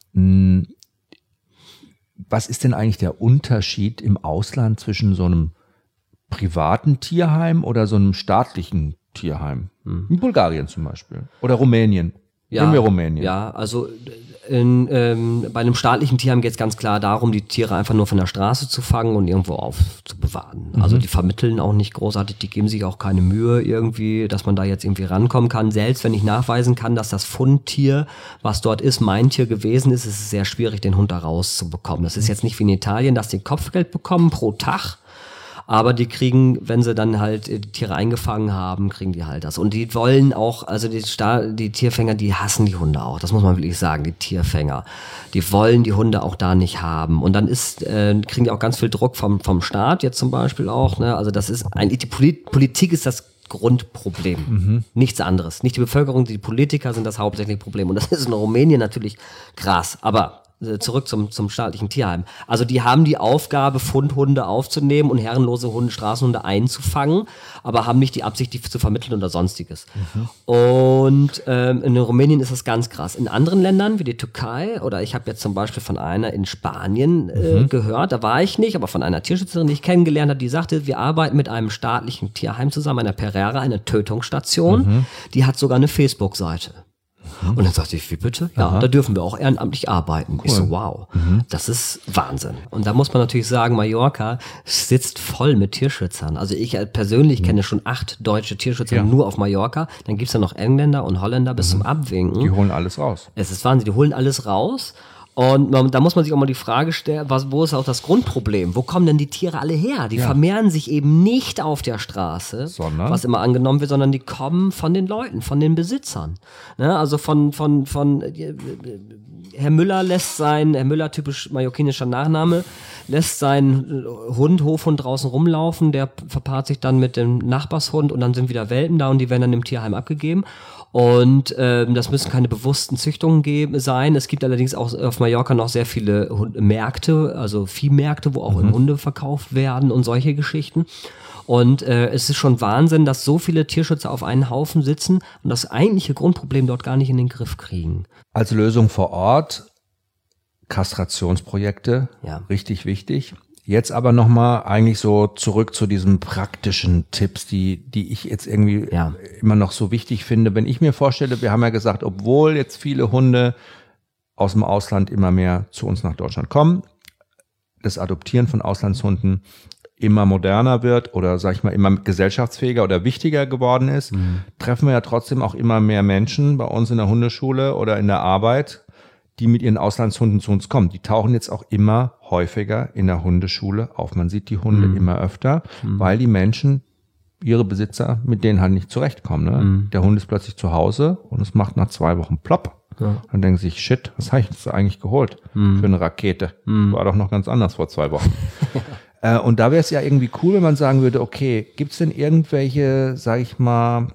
Was ist denn eigentlich der Unterschied im Ausland zwischen so einem privaten Tierheim oder so einem staatlichen Tierheim? In Bulgarien zum Beispiel oder Rumänien. Nehmen wir Rumänien. Ja, also bei einem staatlichen Tierheim geht es ganz klar darum, die Tiere einfach nur von der Straße zu fangen und irgendwo aufzubewahren. Also die vermitteln auch nicht großartig, die geben sich auch keine Mühe irgendwie, dass man da jetzt irgendwie rankommen kann. Selbst wenn ich nachweisen kann, dass das Fundtier, was dort ist, mein Tier gewesen ist, ist es sehr schwierig, den Hund da rauszubekommen. Das ist jetzt nicht wie in Italien, dass die Kopfgeld bekommen pro Tag. Aber die kriegen, wenn sie dann halt die Tiere eingefangen haben, kriegen die halt das. Und die wollen auch, also die Tierfänger, die hassen die Hunde auch. Das muss man wirklich sagen, die Tierfänger. Die wollen die Hunde auch da nicht haben. Und dann kriegen die auch ganz viel Druck vom Staat jetzt zum Beispiel auch. Ne? Also das ist die Politik ist das Grundproblem. Nichts anderes. Nicht die Bevölkerung, die Politiker sind das hauptsächliche Problem. Und das ist in Rumänien natürlich krass. Aber zurück zum staatlichen Tierheim. Also die haben die Aufgabe, Fundhunde aufzunehmen und herrenlose Hunde, Straßenhunde einzufangen, aber haben nicht die Absicht, die zu vermitteln oder sonstiges. Und in Rumänien ist das ganz krass. In anderen Ländern wie die Türkei oder ich habe jetzt zum Beispiel von einer in Spanien gehört, da war ich nicht, aber von einer Tierschützerin, die ich kennengelernt habe, die sagte, wir arbeiten mit einem staatlichen Tierheim zusammen, einer Pereira, eine Tötungsstation, die hat sogar eine Facebook-Seite. Und dann sagte ich, wie bitte? Ja, da dürfen wir auch ehrenamtlich arbeiten. Cool. Ich so, wow, das ist Wahnsinn. Und da muss man natürlich sagen, Mallorca sitzt voll mit Tierschützern. Also ich persönlich kenne schon 8 deutsche Tierschützer nur auf Mallorca. Dann gibt's ja noch Engländer und Holländer bis zum Abwinken. Die holen alles raus. Es ist Wahnsinn, die holen alles raus. Und da muss man sich auch mal die Frage stellen, wo ist auch das Grundproblem? Wo kommen denn die Tiere alle her? Die vermehren sich eben nicht auf der Straße, was immer angenommen wird, sondern die kommen von den Leuten, von den Besitzern. Ne? Also von Herr Müller Herr Müller, typisch mallorquinischer Nachname, lässt seinen Hofhund draußen rumlaufen, der verpaart sich dann mit dem Nachbarshund und dann sind wieder Welpen da und die werden dann im Tierheim abgegeben. Und das müssen keine bewussten Züchtungen sein. Es gibt allerdings auch auf Mallorca noch sehr viele Märkte, also Viehmärkte, wo auch Hunde verkauft werden und solche Geschichten. Und es ist schon Wahnsinn, dass so viele Tierschützer auf einen Haufen sitzen und das eigentliche Grundproblem dort gar nicht in den Griff kriegen. Als Lösung vor Ort Kastrationsprojekte, richtig wichtig. Jetzt aber nochmal eigentlich so zurück zu diesen praktischen Tipps, die ich jetzt irgendwie immer noch so wichtig finde. Wenn ich mir vorstelle, wir haben ja gesagt, obwohl jetzt viele Hunde aus dem Ausland immer mehr zu uns nach Deutschland kommen, das Adoptieren von Auslandshunden immer moderner wird oder sag ich mal immer gesellschaftsfähiger oder wichtiger geworden ist, treffen wir ja trotzdem auch immer mehr Menschen bei uns in der Hundeschule oder in der Arbeit, die mit ihren Auslandshunden zu uns kommen. Die tauchen jetzt auch immer häufiger in der Hundeschule auf. Man sieht die Hunde immer öfter, weil die Menschen, ihre Besitzer, mit denen halt nicht zurechtkommen. Ne? Der Hund ist plötzlich zu Hause und es macht nach 2 Wochen plopp. Ja. Dann denken sie sich, shit, was habe ich jetzt eigentlich geholt für eine Rakete? War doch noch ganz anders vor 2 Wochen. Und da wäre es ja irgendwie cool, wenn man sagen würde, okay, gibt es denn irgendwelche, sag ich mal,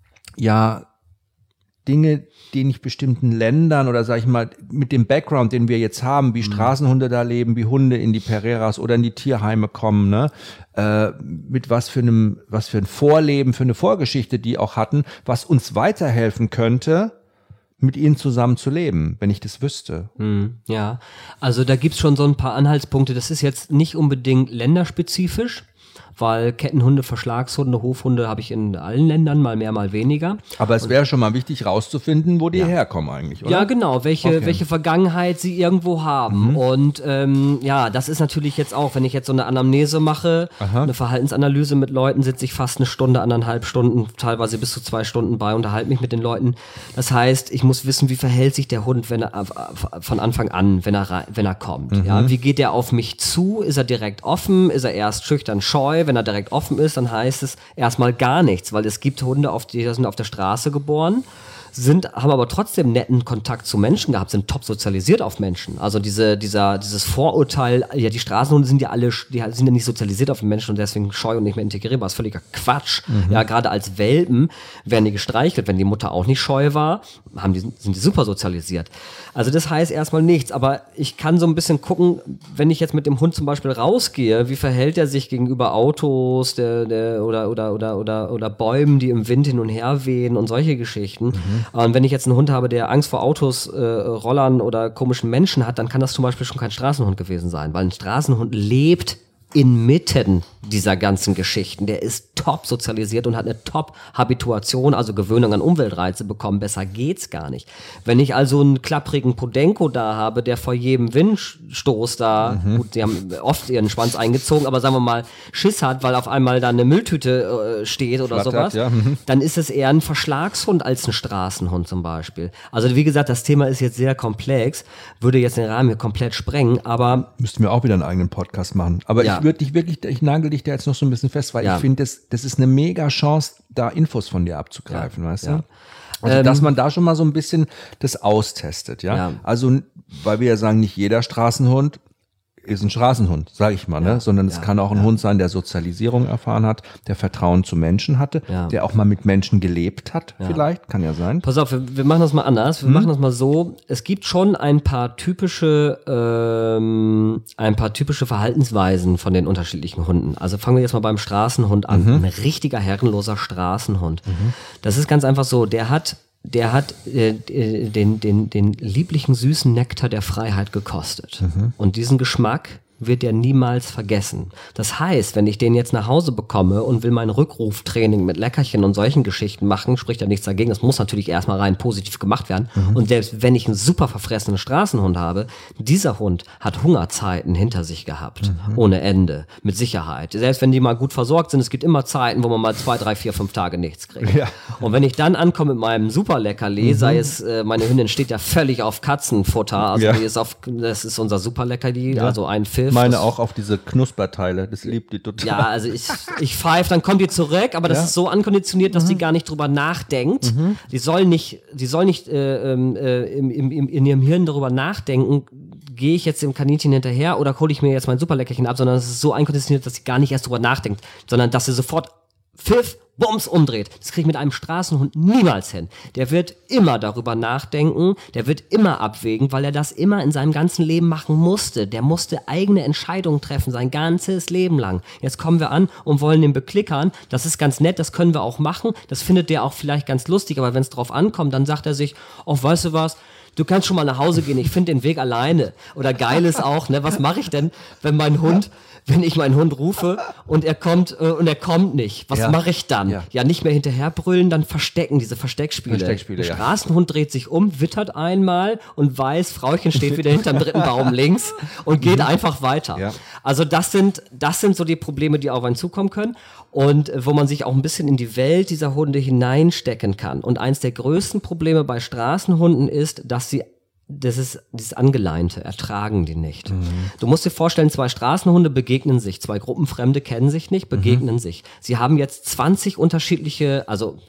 Dinge, die nicht bestimmten Ländern oder sag ich mal mit dem Background, den wir jetzt haben, wie Straßenhunde da leben, wie Hunde in die Pereiras oder in die Tierheime kommen, ne? Mit was für ein Vorleben, für eine Vorgeschichte die auch hatten, was uns weiterhelfen könnte, mit ihnen zusammen zu leben, wenn ich das wüsste. Ja, also da gibt's schon so ein paar Anhaltspunkte. Das ist jetzt nicht unbedingt länderspezifisch, weil Kettenhunde, Verschlagshunde, Hofhunde habe ich in allen Ländern, mal mehr, mal weniger. Aber es wäre schon mal wichtig rauszufinden, wo die herkommen eigentlich, oder? Ja, genau, welche Vergangenheit sie irgendwo haben. Und das ist natürlich jetzt auch, wenn ich jetzt so eine Anamnese mache, eine Verhaltensanalyse mit Leuten, sitze ich fast 1 Stunde, 1,5 Stunden, teilweise bis zu 2 Stunden bei, unterhalte mich mit den Leuten. Das heißt, ich muss wissen, wie verhält sich der Hund, wenn er von Anfang an, wenn er kommt. Ja, wie geht er auf mich zu? Ist er direkt offen? Ist er erst schüchtern, scheu? Wenn er direkt offen ist, dann heißt es erstmal gar nichts, weil es gibt Hunde, die sind auf der Straße geboren, haben aber trotzdem netten Kontakt zu Menschen gehabt, sind top sozialisiert auf Menschen. Also dieses Vorurteil, ja, die Straßenhunde sind ja alle, die sind ja nicht sozialisiert auf Menschen und deswegen scheu und nicht mehr integrierbar, ist völliger Quatsch. Ja, gerade als Welpen werden die gestreichelt, wenn die Mutter auch nicht scheu war, sind die super sozialisiert. Also das heißt erstmal nichts, aber ich kann so ein bisschen gucken, wenn ich jetzt mit dem Hund zum Beispiel rausgehe, wie verhält er sich gegenüber Autos oder Bäumen, die im Wind hin und her wehen und solche Geschichten. Und wenn ich jetzt einen Hund habe, der Angst vor Autos, Rollern oder komischen Menschen hat, dann kann das zum Beispiel schon kein Straßenhund gewesen sein, weil ein Straßenhund lebt inmitten dieser ganzen Geschichten. Der ist top sozialisiert und hat eine top Habituation, also Gewöhnung an Umweltreize bekommen. Besser geht's gar nicht. Wenn ich also einen klapprigen Podenco da habe, der vor jedem Windstoß da, gut, die haben oft ihren Schwanz eingezogen, aber sagen wir mal, Schiss hat, weil auf einmal da eine Mülltüte steht oder sowas, dann ist es eher ein Verschlagshund als ein Straßenhund zum Beispiel. Also wie gesagt, das Thema ist jetzt sehr komplex, würde jetzt den Rahmen hier komplett sprengen, aber... Müssten wir auch wieder einen eigenen Podcast machen. Aber ich nagel dich da jetzt noch so ein bisschen fest, weil ich finde, das ist eine mega Chance, da Infos von dir abzugreifen, weißt du? Also, dass man da schon mal so ein bisschen das austestet, ja? Also, weil wir ja sagen, nicht jeder Straßenhund ist ein Straßenhund, sage ich mal, ne? Sondern es kann auch ein Hund sein, der Sozialisierung erfahren hat, der Vertrauen zu Menschen hatte, der auch mal mit Menschen gelebt hat, vielleicht, kann ja sein. Pass auf, wir machen das mal anders. Wir machen das mal so. Es gibt schon ein paar typische Verhaltensweisen von den unterschiedlichen Hunden. Also fangen wir jetzt mal beim Straßenhund an. Ein richtiger herrenloser Straßenhund. Das ist ganz einfach so, der hat den lieblichen süßen Nektar der Freiheit gekostet. Und diesen Geschmack wird er niemals vergessen. Das heißt, wenn ich den jetzt nach Hause bekomme und will mein Rückruftraining mit Leckerchen und solchen Geschichten machen, spricht ja nichts dagegen. Das muss natürlich erstmal rein positiv gemacht werden. Und selbst wenn ich einen super verfressenen Straßenhund habe, dieser Hund hat Hungerzeiten hinter sich gehabt. Ohne Ende. Mit Sicherheit. Selbst wenn die mal gut versorgt sind, es gibt immer Zeiten, wo man mal 2, 3, 4, 5 Tage nichts kriegt. Ja. Und wenn ich dann ankomme mit meinem Superleckerli, sei es, meine Hündin steht ja völlig auf Katzenfutter, also die ist das ist unser Superleckerli, also ein Pfiff. Meine auch auf diese Knusperteile, das liebt die total. Ja, also ich pfeife, dann kommt die zurück, aber das ist so ankonditioniert, dass die gar nicht drüber nachdenkt. Die soll nicht in ihrem Hirn darüber nachdenken, gehe ich jetzt dem Kaninchen hinterher oder hole ich mir jetzt mein Superleckerchen ab, sondern es ist so einkonditioniert, dass sie gar nicht erst drüber nachdenkt, sondern dass sie sofort Pfiff, Bums umdreht. Das kriege ich mit einem Straßenhund niemals hin. Der wird immer darüber nachdenken, der wird immer abwägen, weil er das immer in seinem ganzen Leben machen musste. Der musste eigene Entscheidungen treffen, sein ganzes Leben lang. Jetzt kommen wir an und wollen den beklickern. Das ist ganz nett, das können wir auch machen. Das findet der auch vielleicht ganz lustig, aber wenn es drauf ankommt, dann sagt er sich, oh, weißt du was, du kannst schon mal nach Hause gehen, ich finde den Weg alleine. Oder geil ist auch, ne, was mache ich denn, wenn ich meinen Hund rufe und er kommt nicht. Was mache ich dann? Ja, nicht mehr hinterher brüllen, dann verstecken, diese Versteckspiele. Ein Straßenhund dreht sich um, wittert einmal und weiß, Frauchen steht wieder hinterm dritten Baum links und geht einfach weiter. Ja. Also das sind so die Probleme, die auf einen zukommen können und wo man sich auch ein bisschen in die Welt dieser Hunde hineinstecken kann. Und eins der größten Probleme bei Straßenhunden ist, dass sie dieses Angeleinte, ertragen die nicht. Du musst dir vorstellen, 2 Straßenhunde begegnen sich, 2 Gruppenfremde kennen sich nicht, begegnen sich. Sie haben jetzt zig unterschiedliche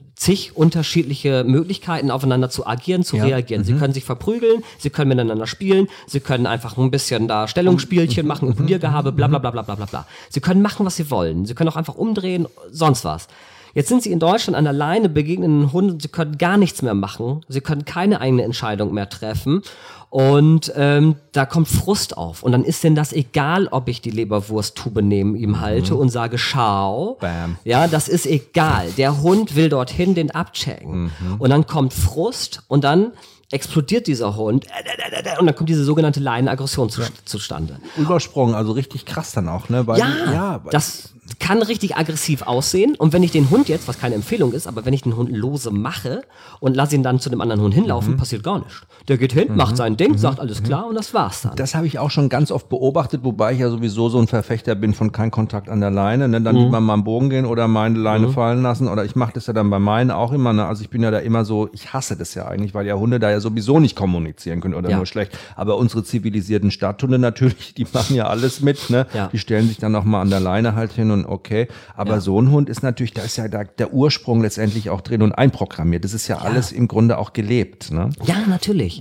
Möglichkeiten, aufeinander zu agieren, zu reagieren. Sie können sich verprügeln, sie können miteinander spielen, sie können einfach ein bisschen da Stellungsspielchen machen, Imponiergehabe, bla bla bla bla bla bla. Sie können machen, was sie wollen. Sie können auch einfach umdrehen, sonst was. Jetzt sind sie in Deutschland an der Leine, begegnen einen Hund und sie können gar nichts mehr machen. Sie können keine eigene Entscheidung mehr treffen. Und da kommt Frust auf. Und dann ist denn das egal, ob ich die Leberwursttube neben ihm halte und sage, schau. Bam. Ja, das ist egal. Der Hund will dorthin den abchecken. Und dann kommt Frust und dann explodiert dieser Hund und dann kommt diese sogenannte Leinenaggression zustande. Übersprung, also richtig krass dann auch, ne? Weil das kann richtig aggressiv aussehen und wenn ich den Hund jetzt, was keine Empfehlung ist, aber wenn ich den Hund lose mache und lasse ihn dann zu dem anderen Hund hinlaufen, passiert gar nichts. Der geht hin, macht sein Ding, sagt alles klar und das war's dann. Das habe ich auch schon ganz oft beobachtet, wobei ich ja sowieso so ein Verfechter bin von kein Kontakt an der Leine, ne? Dann lieber mal am Bogen gehen oder meine Leine fallen lassen oder ich mache das ja dann bei meinen auch immer, ne? Also ich bin ja da immer so, ich hasse das ja eigentlich, weil ja Hunde da ja sowieso nicht kommunizieren können oder nur schlecht, aber unsere zivilisierten Stadthunde natürlich, die machen ja alles mit, ne? Ja. Die stellen sich dann noch mal an der Leine halt hin und okay, aber so ein Hund ist natürlich, da ist ja der Ursprung letztendlich auch drin und einprogrammiert. Das ist ja alles im Grunde auch gelebt, ne? Ja, natürlich.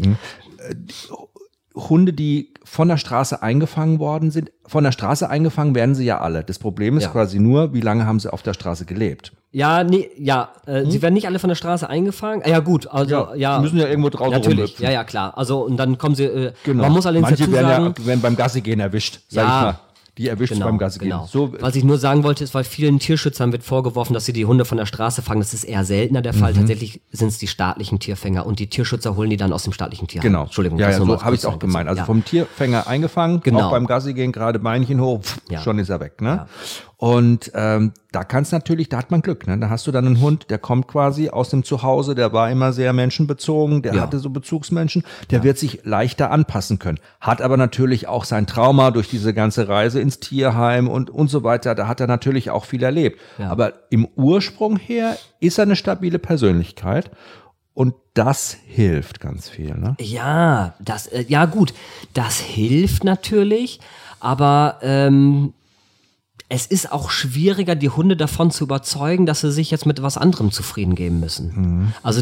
Hunde, die von der Straße eingefangen worden sind, von der Straße eingefangen werden sie ja alle. Das Problem ist quasi nur, wie lange haben sie auf der Straße gelebt? Ja, sie werden nicht alle von der Straße eingefangen. Ja, gut, also Sie müssen ja irgendwo draußen natürlich, ja, klar. Also und dann kommen sie, man muss allerdings Manche dazu sagen, werden beim Gassi gehen erwischt, sag ich mal. Die erwischt beim Gassi gehen. So, was ich nur sagen wollte, ist, weil vielen Tierschützern wird vorgeworfen, dass sie die Hunde von der Straße fangen. Das ist eher seltener der Fall. Tatsächlich sind es die staatlichen Tierfänger und die Tierschützer holen die dann aus dem staatlichen Tierheim. Genau. Entschuldigung. Ja, so habe ich es auch gemeint. Also vom Tierfänger eingefangen, auch beim Gassi gehen, gerade Beinchen hoch, schon ist er weg. Ne? Ja. Und da kann es natürlich, da hat man Glück. Ne? Da hast du dann einen Hund, der kommt quasi aus dem Zuhause, der war immer sehr menschenbezogen, der hatte so Bezugsmenschen, der wird sich leichter anpassen können. Hat aber natürlich auch sein Trauma durch diese ganze Reise ins Tierheim und so weiter. Da hat er natürlich auch viel erlebt. Ja. Aber im Ursprung her ist er eine stabile Persönlichkeit. Und das hilft ganz viel, ne? Ja, gut, das hilft natürlich, aber es ist auch schwieriger, die Hunde davon zu überzeugen, dass sie sich jetzt mit was anderem zufrieden geben müssen. Also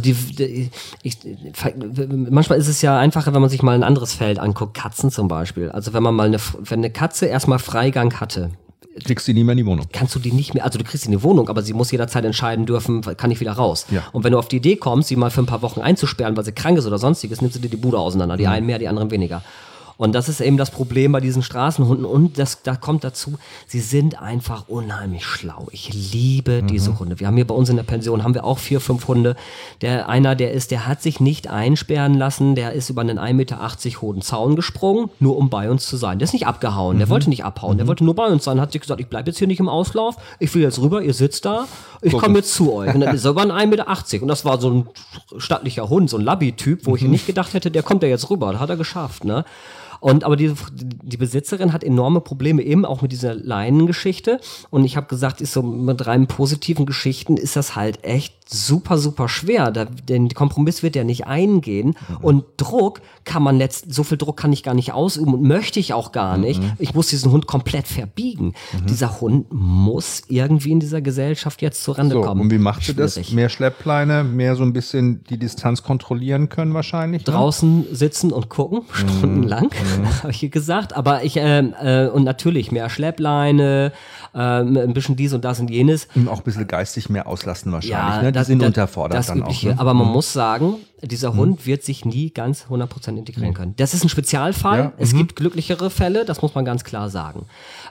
manchmal ist es ja einfacher, wenn man sich mal ein anderes Feld anguckt, Katzen zum Beispiel. Also wenn eine Katze erstmal Freigang hatte, kriegst du die nie mehr in die Wohnung. kannst du die nicht mehr, also du kriegst sie in die Wohnung, aber sie muss jederzeit entscheiden dürfen, kann ich wieder raus. Ja. Und wenn du auf die Idee kommst, sie mal für ein paar Wochen einzusperren, weil sie krank ist oder sonstiges, nimmst du dir die Bude auseinander. Die einen mehr, die anderen weniger. Und das ist eben das Problem bei diesen Straßenhunden. Und da kommt dazu, sie sind einfach unheimlich schlau. Ich liebe diese Hunde. Wir haben hier bei uns in der Pension, haben wir auch 4, 5 Hunde. Der hat sich nicht einsperren lassen. Der ist über einen 1,80 Meter hohen Zaun gesprungen, nur um bei uns zu sein. Der ist nicht abgehauen. Der wollte nicht abhauen. Der wollte nur bei uns sein. Hat sich gesagt, ich bleibe jetzt hier nicht im Auslauf. Ich will jetzt rüber. Ihr sitzt da. Ich komme jetzt zu euch. Und dann ist er über einen 1,80 Meter. Und das war so ein stattlicher Hund, so ein Labby-Typ, wo ich nicht gedacht hätte, der kommt ja jetzt rüber. Das hat er geschafft, ne? Aber die Besitzerin hat enorme Probleme eben auch mit dieser Leinengeschichte. Und ich habe gesagt, ist so mit rein positiven Geschichten ist das halt echt super, super schwer. Denn der Kompromiss wird ja nicht eingehen. Und Druck kann man so viel Druck kann ich gar nicht ausüben und möchte ich auch gar nicht. Ich muss diesen Hund komplett verbiegen. Dieser Hund muss irgendwie in dieser Gesellschaft jetzt zurande kommen. Und wie macht sie das? Mehr Schleppleine, mehr so ein bisschen die Distanz kontrollieren können wahrscheinlich? Ne? Draußen sitzen und gucken, stundenlang, habe ich gesagt. Aber und natürlich mehr Schleppleine, ein bisschen dies und das und jenes. Und auch ein bisschen geistig mehr auslassen wahrscheinlich. Ja, Ne? Die sind unterfordert das dann Übliche. auch. Ne? Aber man muss sagen, dieser Hund wird sich nie ganz 100% integrieren können. Das ist ein Spezialfall. Ja, es gibt glücklichere Fälle, das muss man ganz klar sagen.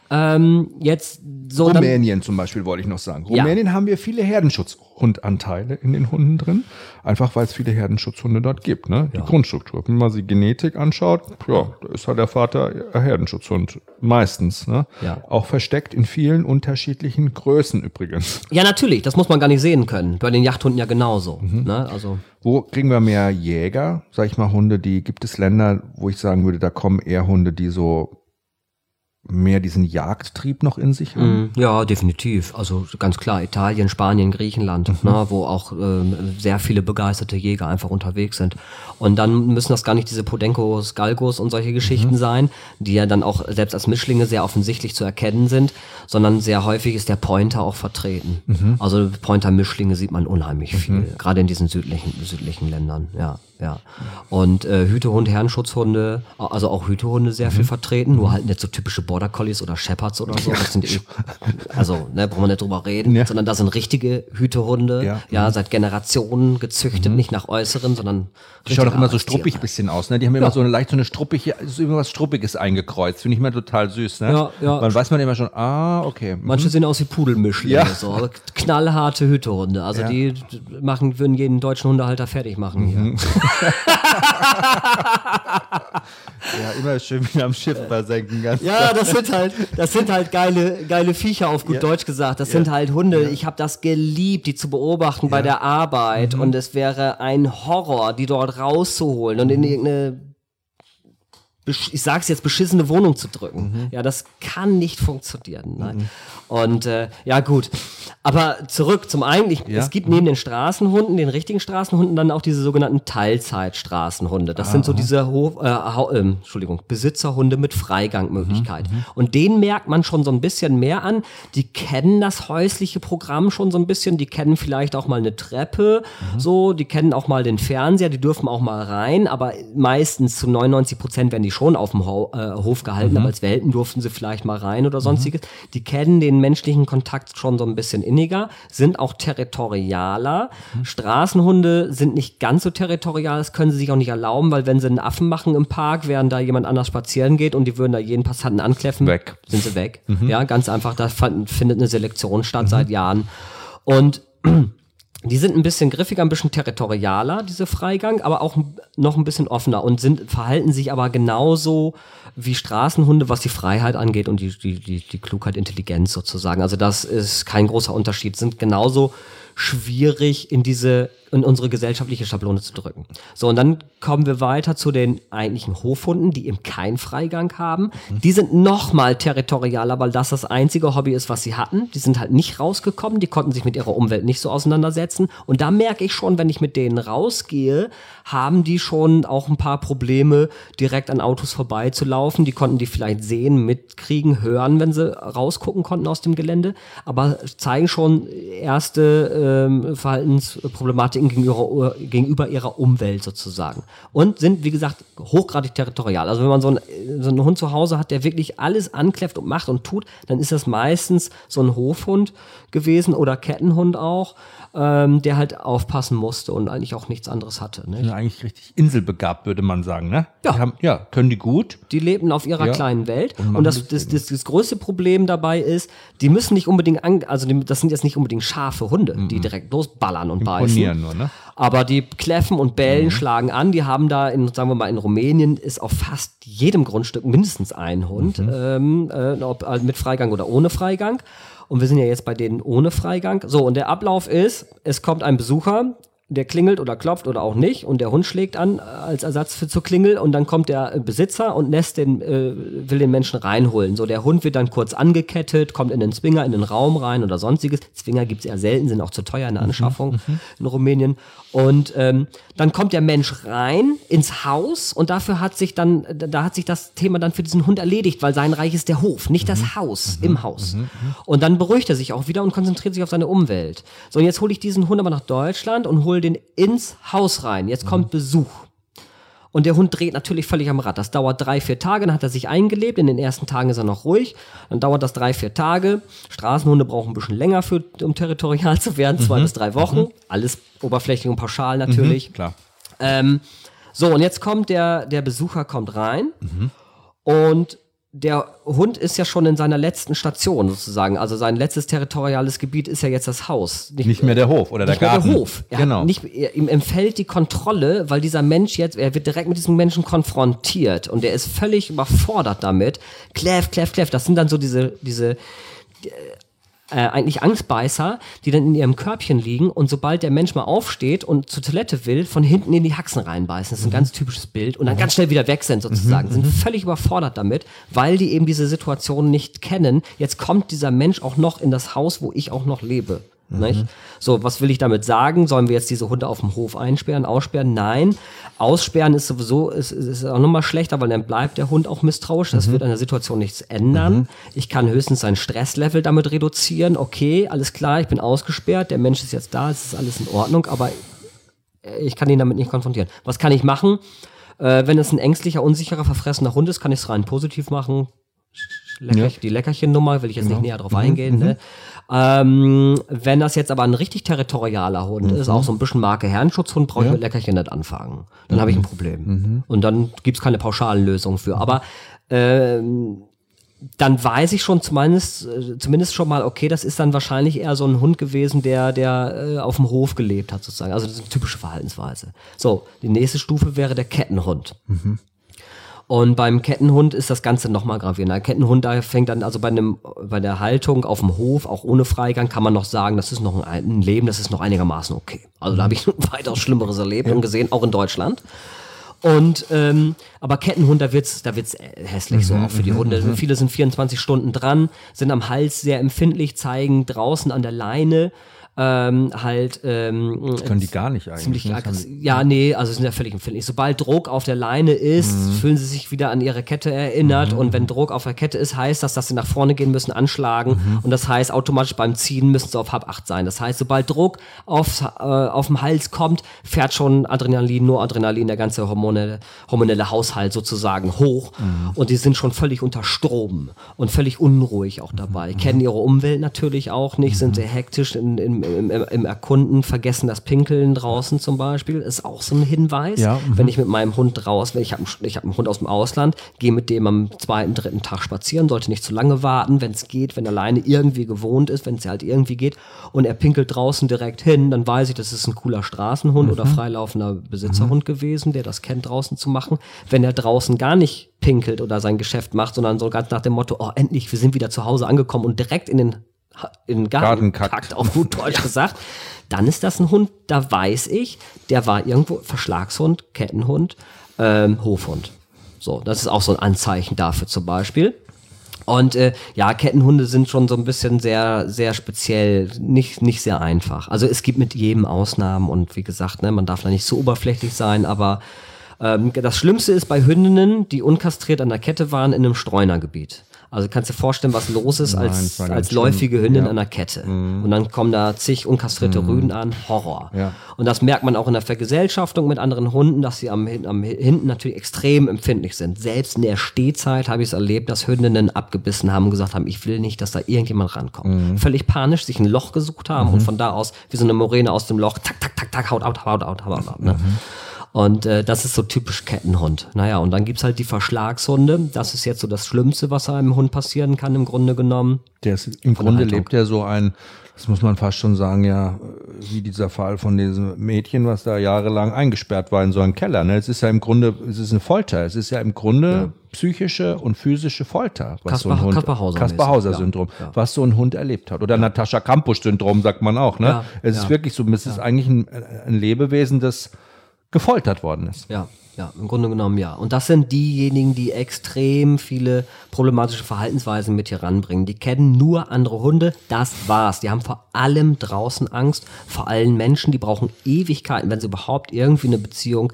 Rumänien zum Beispiel wollte ich noch sagen. Rumänien haben wir viele Herdenschutzhundanteile in den Hunden drin. Einfach weil es viele Herdenschutzhunde dort gibt. Ne? Die Grundstruktur. Wenn man sich Genetik anschaut, da ist halt der Vater ein Herdenschutzhund. Meistens. Ne? Ja. Auch versteckt in vielen unterschiedlichen Größen übrigens. Ja, natürlich. Das muss man gar nicht sehen können. Bei den Jagdhunden ja genauso. Ne? Also Wo kriegen wir mehr Jäger? Sag ich mal, Hunde, gibt es Länder, wo ich sagen würde, da kommen eher Hunde, die so mehr diesen Jagdtrieb noch in sich haben? Ja, definitiv. Also ganz klar, Italien, Spanien, Griechenland, ne, wo auch sehr viele begeisterte Jäger einfach unterwegs sind. Und dann müssen das gar nicht diese Podencos, Galgos und solche Geschichten sein, die ja dann auch selbst als Mischlinge sehr offensichtlich zu erkennen sind, sondern sehr häufig ist der Pointer auch vertreten. Also Pointer-Mischlinge sieht man unheimlich viel, gerade in diesen südlichen Ländern, ja. Und Hütehund, Herrenschutzhunde, also auch Hütehunde sehr viel vertreten, nur halt nicht so typische Border Collies oder Shepherds oder so. Das sind brauchen wir nicht drüber reden, sondern das sind richtige Hütehunde, seit Generationen gezüchtet, nicht nach Äußeren, sondern die schauen doch immer so struppig ein bisschen aus, ne? Die haben immer so eine struppige, so irgendwas Struppiges eingekreuzt. Finde ich immer total süß, ne? Ja. Dann weiß man immer schon, okay. Manche sehen aus wie Pudelmischlinge, so knallharte Hütehunde. Also die würden jeden deutschen Hundehalter fertig machen hier. Ja, immer schön wieder am Schiff versenken. Ja, das sind halt geile Viecher, auf gut Deutsch gesagt. Das sind halt Hunde. Ich habe das geliebt, die zu beobachten bei der Arbeit. Und es wäre ein Horror, die dort rauszuholen und in irgendeine, ich sag's jetzt, beschissene Wohnung zu drücken. Ja, das kann nicht funktionieren. Nein. Und gut. Aber zurück zum Eigentlichen. Es gibt neben den Straßenhunden, den richtigen Straßenhunden, dann auch diese sogenannten Teilzeitstraßenhunde. Das sind so diese Besitzerhunde mit Freigangmöglichkeit. Und denen merkt man schon so ein bisschen mehr an. Die kennen das häusliche Programm schon so ein bisschen. Die kennen vielleicht auch mal eine Treppe. Die kennen auch mal den Fernseher. Die dürfen auch mal rein. Aber meistens zu 99% werden die schon auf dem Hof gehalten. Aber als Welpen durften sie vielleicht mal rein oder sonstiges. Die kennen den menschlichen Kontakt schon so ein bisschen inniger, sind auch territorialer. Straßenhunde sind nicht ganz so territorial, das können sie sich auch nicht erlauben, weil wenn sie einen Affen machen im Park, während da jemand anders spazieren geht und die würden da jeden Passanten ankläffen, sind sie weg. Ja, ganz einfach, da findet eine Selektion statt seit Jahren. Und die sind ein bisschen griffiger, ein bisschen territorialer, diese Freigang, aber auch noch ein bisschen offener und verhalten sich aber genauso wie Straßenhunde, was die Freiheit angeht und die Klugheit, Intelligenz sozusagen. Also das ist kein großer Unterschied. Sind genauso schwierig in unsere gesellschaftliche Schablone zu drücken. So, und dann kommen wir weiter zu den eigentlichen Hofhunden, die eben keinen Freigang haben. Die sind noch mal territorialer, weil das einzige Hobby ist, was sie hatten. Die sind halt nicht rausgekommen, die konnten sich mit ihrer Umwelt nicht so auseinandersetzen. Und da merke ich schon, wenn ich mit denen rausgehe, haben die schon auch ein paar Probleme, direkt an Autos vorbeizulaufen. Die konnten die vielleicht sehen, mitkriegen, hören, wenn sie rausgucken konnten aus dem Gelände. Aber zeigen schon erste Verhaltensproblematiken gegenüber ihrer Umwelt sozusagen. Und sind, wie gesagt, hochgradig territorial. Also wenn man so einen Hund zu Hause hat, der wirklich alles ankläfft und macht und tut, dann ist das meistens so ein Hofhund gewesen oder Kettenhund auch, der halt aufpassen musste und eigentlich auch nichts anderes hatte. Nicht? Ja, eigentlich richtig inselbegabt, würde man sagen, ne? Ja. Können die gut. Die lebten auf ihrer kleinen Welt. Und das größte Problem dabei ist, die müssen nicht unbedingt, das sind jetzt nicht unbedingt scharfe Hunde, die direkt losballern und beißen. Nur, ne? Aber die kläffen und bellen, schlagen an. Die haben da, sagen wir mal, in Rumänien ist auf fast jedem Grundstück mindestens ein Hund, ob mit Freigang oder ohne Freigang. Und wir sind ja jetzt bei denen ohne Freigang. So, und der Ablauf ist, es kommt ein Besucher, der klingelt oder klopft oder auch nicht und der Hund schlägt an als Ersatz zur Klingel und dann kommt der Besitzer und will den Menschen reinholen. So, der Hund wird dann kurz angekettet, kommt in den Zwinger, in den Raum rein oder sonstiges. Zwinger gibt's eher selten, sind auch zu teuer in der Anschaffung in Rumänien. Und dann kommt der Mensch rein ins Haus und da hat sich das Thema dann für diesen Hund erledigt, weil sein Reich ist der Hof, nicht das Haus im Haus. Und dann beruhigt er sich auch wieder und konzentriert sich auf seine Umwelt. So, und jetzt hole ich diesen Hund aber nach Deutschland und hole den ins Haus rein. Jetzt kommt Besuch. Und der Hund dreht natürlich völlig am Rad. Das dauert 3-4 Tage, dann hat er sich eingelebt. In den ersten Tagen ist er noch ruhig. Dann dauert das 3-4 Tage. Straßenhunde brauchen ein bisschen länger, um territorial zu werden. 2 bis 3 Wochen. Alles oberflächlich und pauschal natürlich. Klar. So, und jetzt kommt der Besucher kommt rein. Und der Hund ist ja schon in seiner letzten Station sozusagen. Also sein letztes territoriales Gebiet ist ja jetzt das Haus. Nicht mehr der Hof oder der Garten. Mehr der Hof. Ihm entfällt die Kontrolle, weil dieser Mensch er wird direkt mit diesem Menschen konfrontiert und der ist völlig überfordert damit. Kläff. Das sind dann so diese eigentlich Angstbeißer, die dann in ihrem Körbchen liegen und sobald der Mensch mal aufsteht und zur Toilette will, von hinten in die Haxen reinbeißen. Das ist ein ganz typisches Bild und dann ganz schnell wieder weg sind sozusagen. Sind völlig überfordert damit, weil die eben diese Situation nicht kennen. Jetzt kommt dieser Mensch auch noch in das Haus, wo ich auch noch lebe. Nicht? So, was will ich damit sagen? Sollen wir jetzt diese Hunde auf dem Hof einsperren, aussperren? Nein. Aussperren ist sowieso, ist auch nochmal schlechter, weil dann bleibt der Hund auch misstrauisch. Das wird an der Situation nichts ändern. Ich kann höchstens sein Stresslevel damit reduzieren. Okay, alles klar, ich bin ausgesperrt, der Mensch ist jetzt da, es ist alles in Ordnung, aber ich kann ihn damit nicht konfrontieren. Was kann ich machen? Wenn es ein ängstlicher, unsicherer, verfressener Hund ist, kann ich es rein positiv machen. Die Leckerchen-Nummer, will ich jetzt nicht näher drauf eingehen. Ne? Wenn das jetzt aber ein richtig territorialer Hund ist, auch so ein bisschen Marke Herrenschutzhund, brauche ich mit Leckerchen nicht anfangen. Dann habe ich ein Problem. Und dann gibt's keine pauschalen Lösungen für. Aber dann weiß ich schon zumindest schon mal, okay, das ist dann wahrscheinlich eher so ein Hund gewesen, der auf dem Hof gelebt hat sozusagen. Also das ist eine typische Verhaltensweise. So, die nächste Stufe wäre der Kettenhund. Und beim Kettenhund ist das Ganze nochmal gravierender. Der Kettenhund, da fängt dann, also bei der Haltung auf dem Hof, auch ohne Freigang, kann man noch sagen, das ist noch ein Leben, das ist noch einigermaßen okay. Also da habe ich weitaus Schlimmeres erlebt und gesehen, auch in Deutschland. Und aber Kettenhund, da wird's hässlich so auch für die Hunde. Viele sind 24 Stunden dran, sind am Hals sehr empfindlich, zeigen draußen an der Leine das können die gar nicht eigentlich. Also sind ja völlig empfindlich. Sobald Druck auf der Leine ist, fühlen sie sich wieder an ihre Kette erinnert und wenn Druck auf der Kette ist, heißt das, dass sie nach vorne gehen müssen, anschlagen und das heißt, automatisch beim Ziehen müssen sie auf 7/8 sein. Das heißt, sobald Druck auf dem Hals kommt, fährt schon Adrenalin, Noradrenalin, der ganze hormonelle Haushalt sozusagen hoch und die sind schon völlig unter Strom und völlig unruhig auch dabei. Kennen ihre Umwelt natürlich auch nicht, sind sehr hektisch im Erkunden, vergessen das Pinkeln draußen zum Beispiel, ist auch so ein Hinweis. Wenn ich mit meinem Hund draußen, ich habe einen Hund aus dem Ausland, gehe mit dem am 2., 3. Tag spazieren, sollte nicht zu lange warten, wenn es geht, wenn er alleine irgendwie gewohnt ist, wenn es halt irgendwie geht und er pinkelt draußen direkt hin, dann weiß ich, das ist ein cooler Straßenhund oder freilaufender Besitzerhund gewesen, der das kennt, draußen zu machen. Wenn er draußen gar nicht pinkelt oder sein Geschäft macht, sondern so ganz nach dem Motto, oh endlich, wir sind wieder zu Hause angekommen und direkt in den in den Garten kackt, auf gut Deutsch gesagt, dann ist das ein Hund, da weiß ich, der war irgendwo Verschlagshund, Kettenhund, Hofhund. So, das ist auch so ein Anzeichen dafür zum Beispiel. Und Kettenhunde sind schon so ein bisschen sehr, sehr speziell, nicht sehr einfach. Also es gibt mit jedem Ausnahmen und wie gesagt, ne, man darf da nicht so oberflächlich sein, aber das Schlimmste ist bei Hündinnen, die unkastriert an der Kette waren in einem Streunergebiet. Also kannst du dir vorstellen, was los ist als läufige Hündin an der Kette. Und dann kommen da zig unkastrierte Rüden an. Horror. Ja. Und das merkt man auch in der Vergesellschaftung mit anderen Hunden, dass sie am hinten natürlich extrem empfindlich sind. Selbst in der Stehzeit habe ich es erlebt, dass Hündinnen abgebissen haben und gesagt haben, ich will nicht, dass da irgendjemand rankommt. Völlig panisch, sich ein Loch gesucht haben und von da aus, wie so eine Moräne aus dem Loch, tak, tak, tak, tak, haut out. Ne? Und das ist so typisch Kettenhund. Naja, und dann gibt's halt die Verschlagshunde. Das ist jetzt so das Schlimmste, was einem Hund passieren kann, im Grunde genommen. Im Grunde lebt er so ein, das muss man fast schon sagen, ja, wie dieser Fall von diesem Mädchen, was da jahrelang eingesperrt war in so einem Keller. Ne? Es ist ja im Grunde, es ist eine Folter. Es ist ja im Grunde psychische und physische Folter. Kaspar-Hauser-Syndrom, was so ein Hund erlebt hat. Oder Natascha Kampusch-Syndrom, sagt man auch. Ne? Ja, es ist wirklich so, es ist eigentlich ein Lebewesen, das gefoltert worden ist. Ja, im Grunde genommen ja. Und das sind diejenigen, die extrem viele problematische Verhaltensweisen mit hier ranbringen. Die kennen nur andere Hunde, das war's. Die haben vor allem draußen Angst, vor allen Menschen, die brauchen Ewigkeiten, wenn sie überhaupt irgendwie eine Beziehung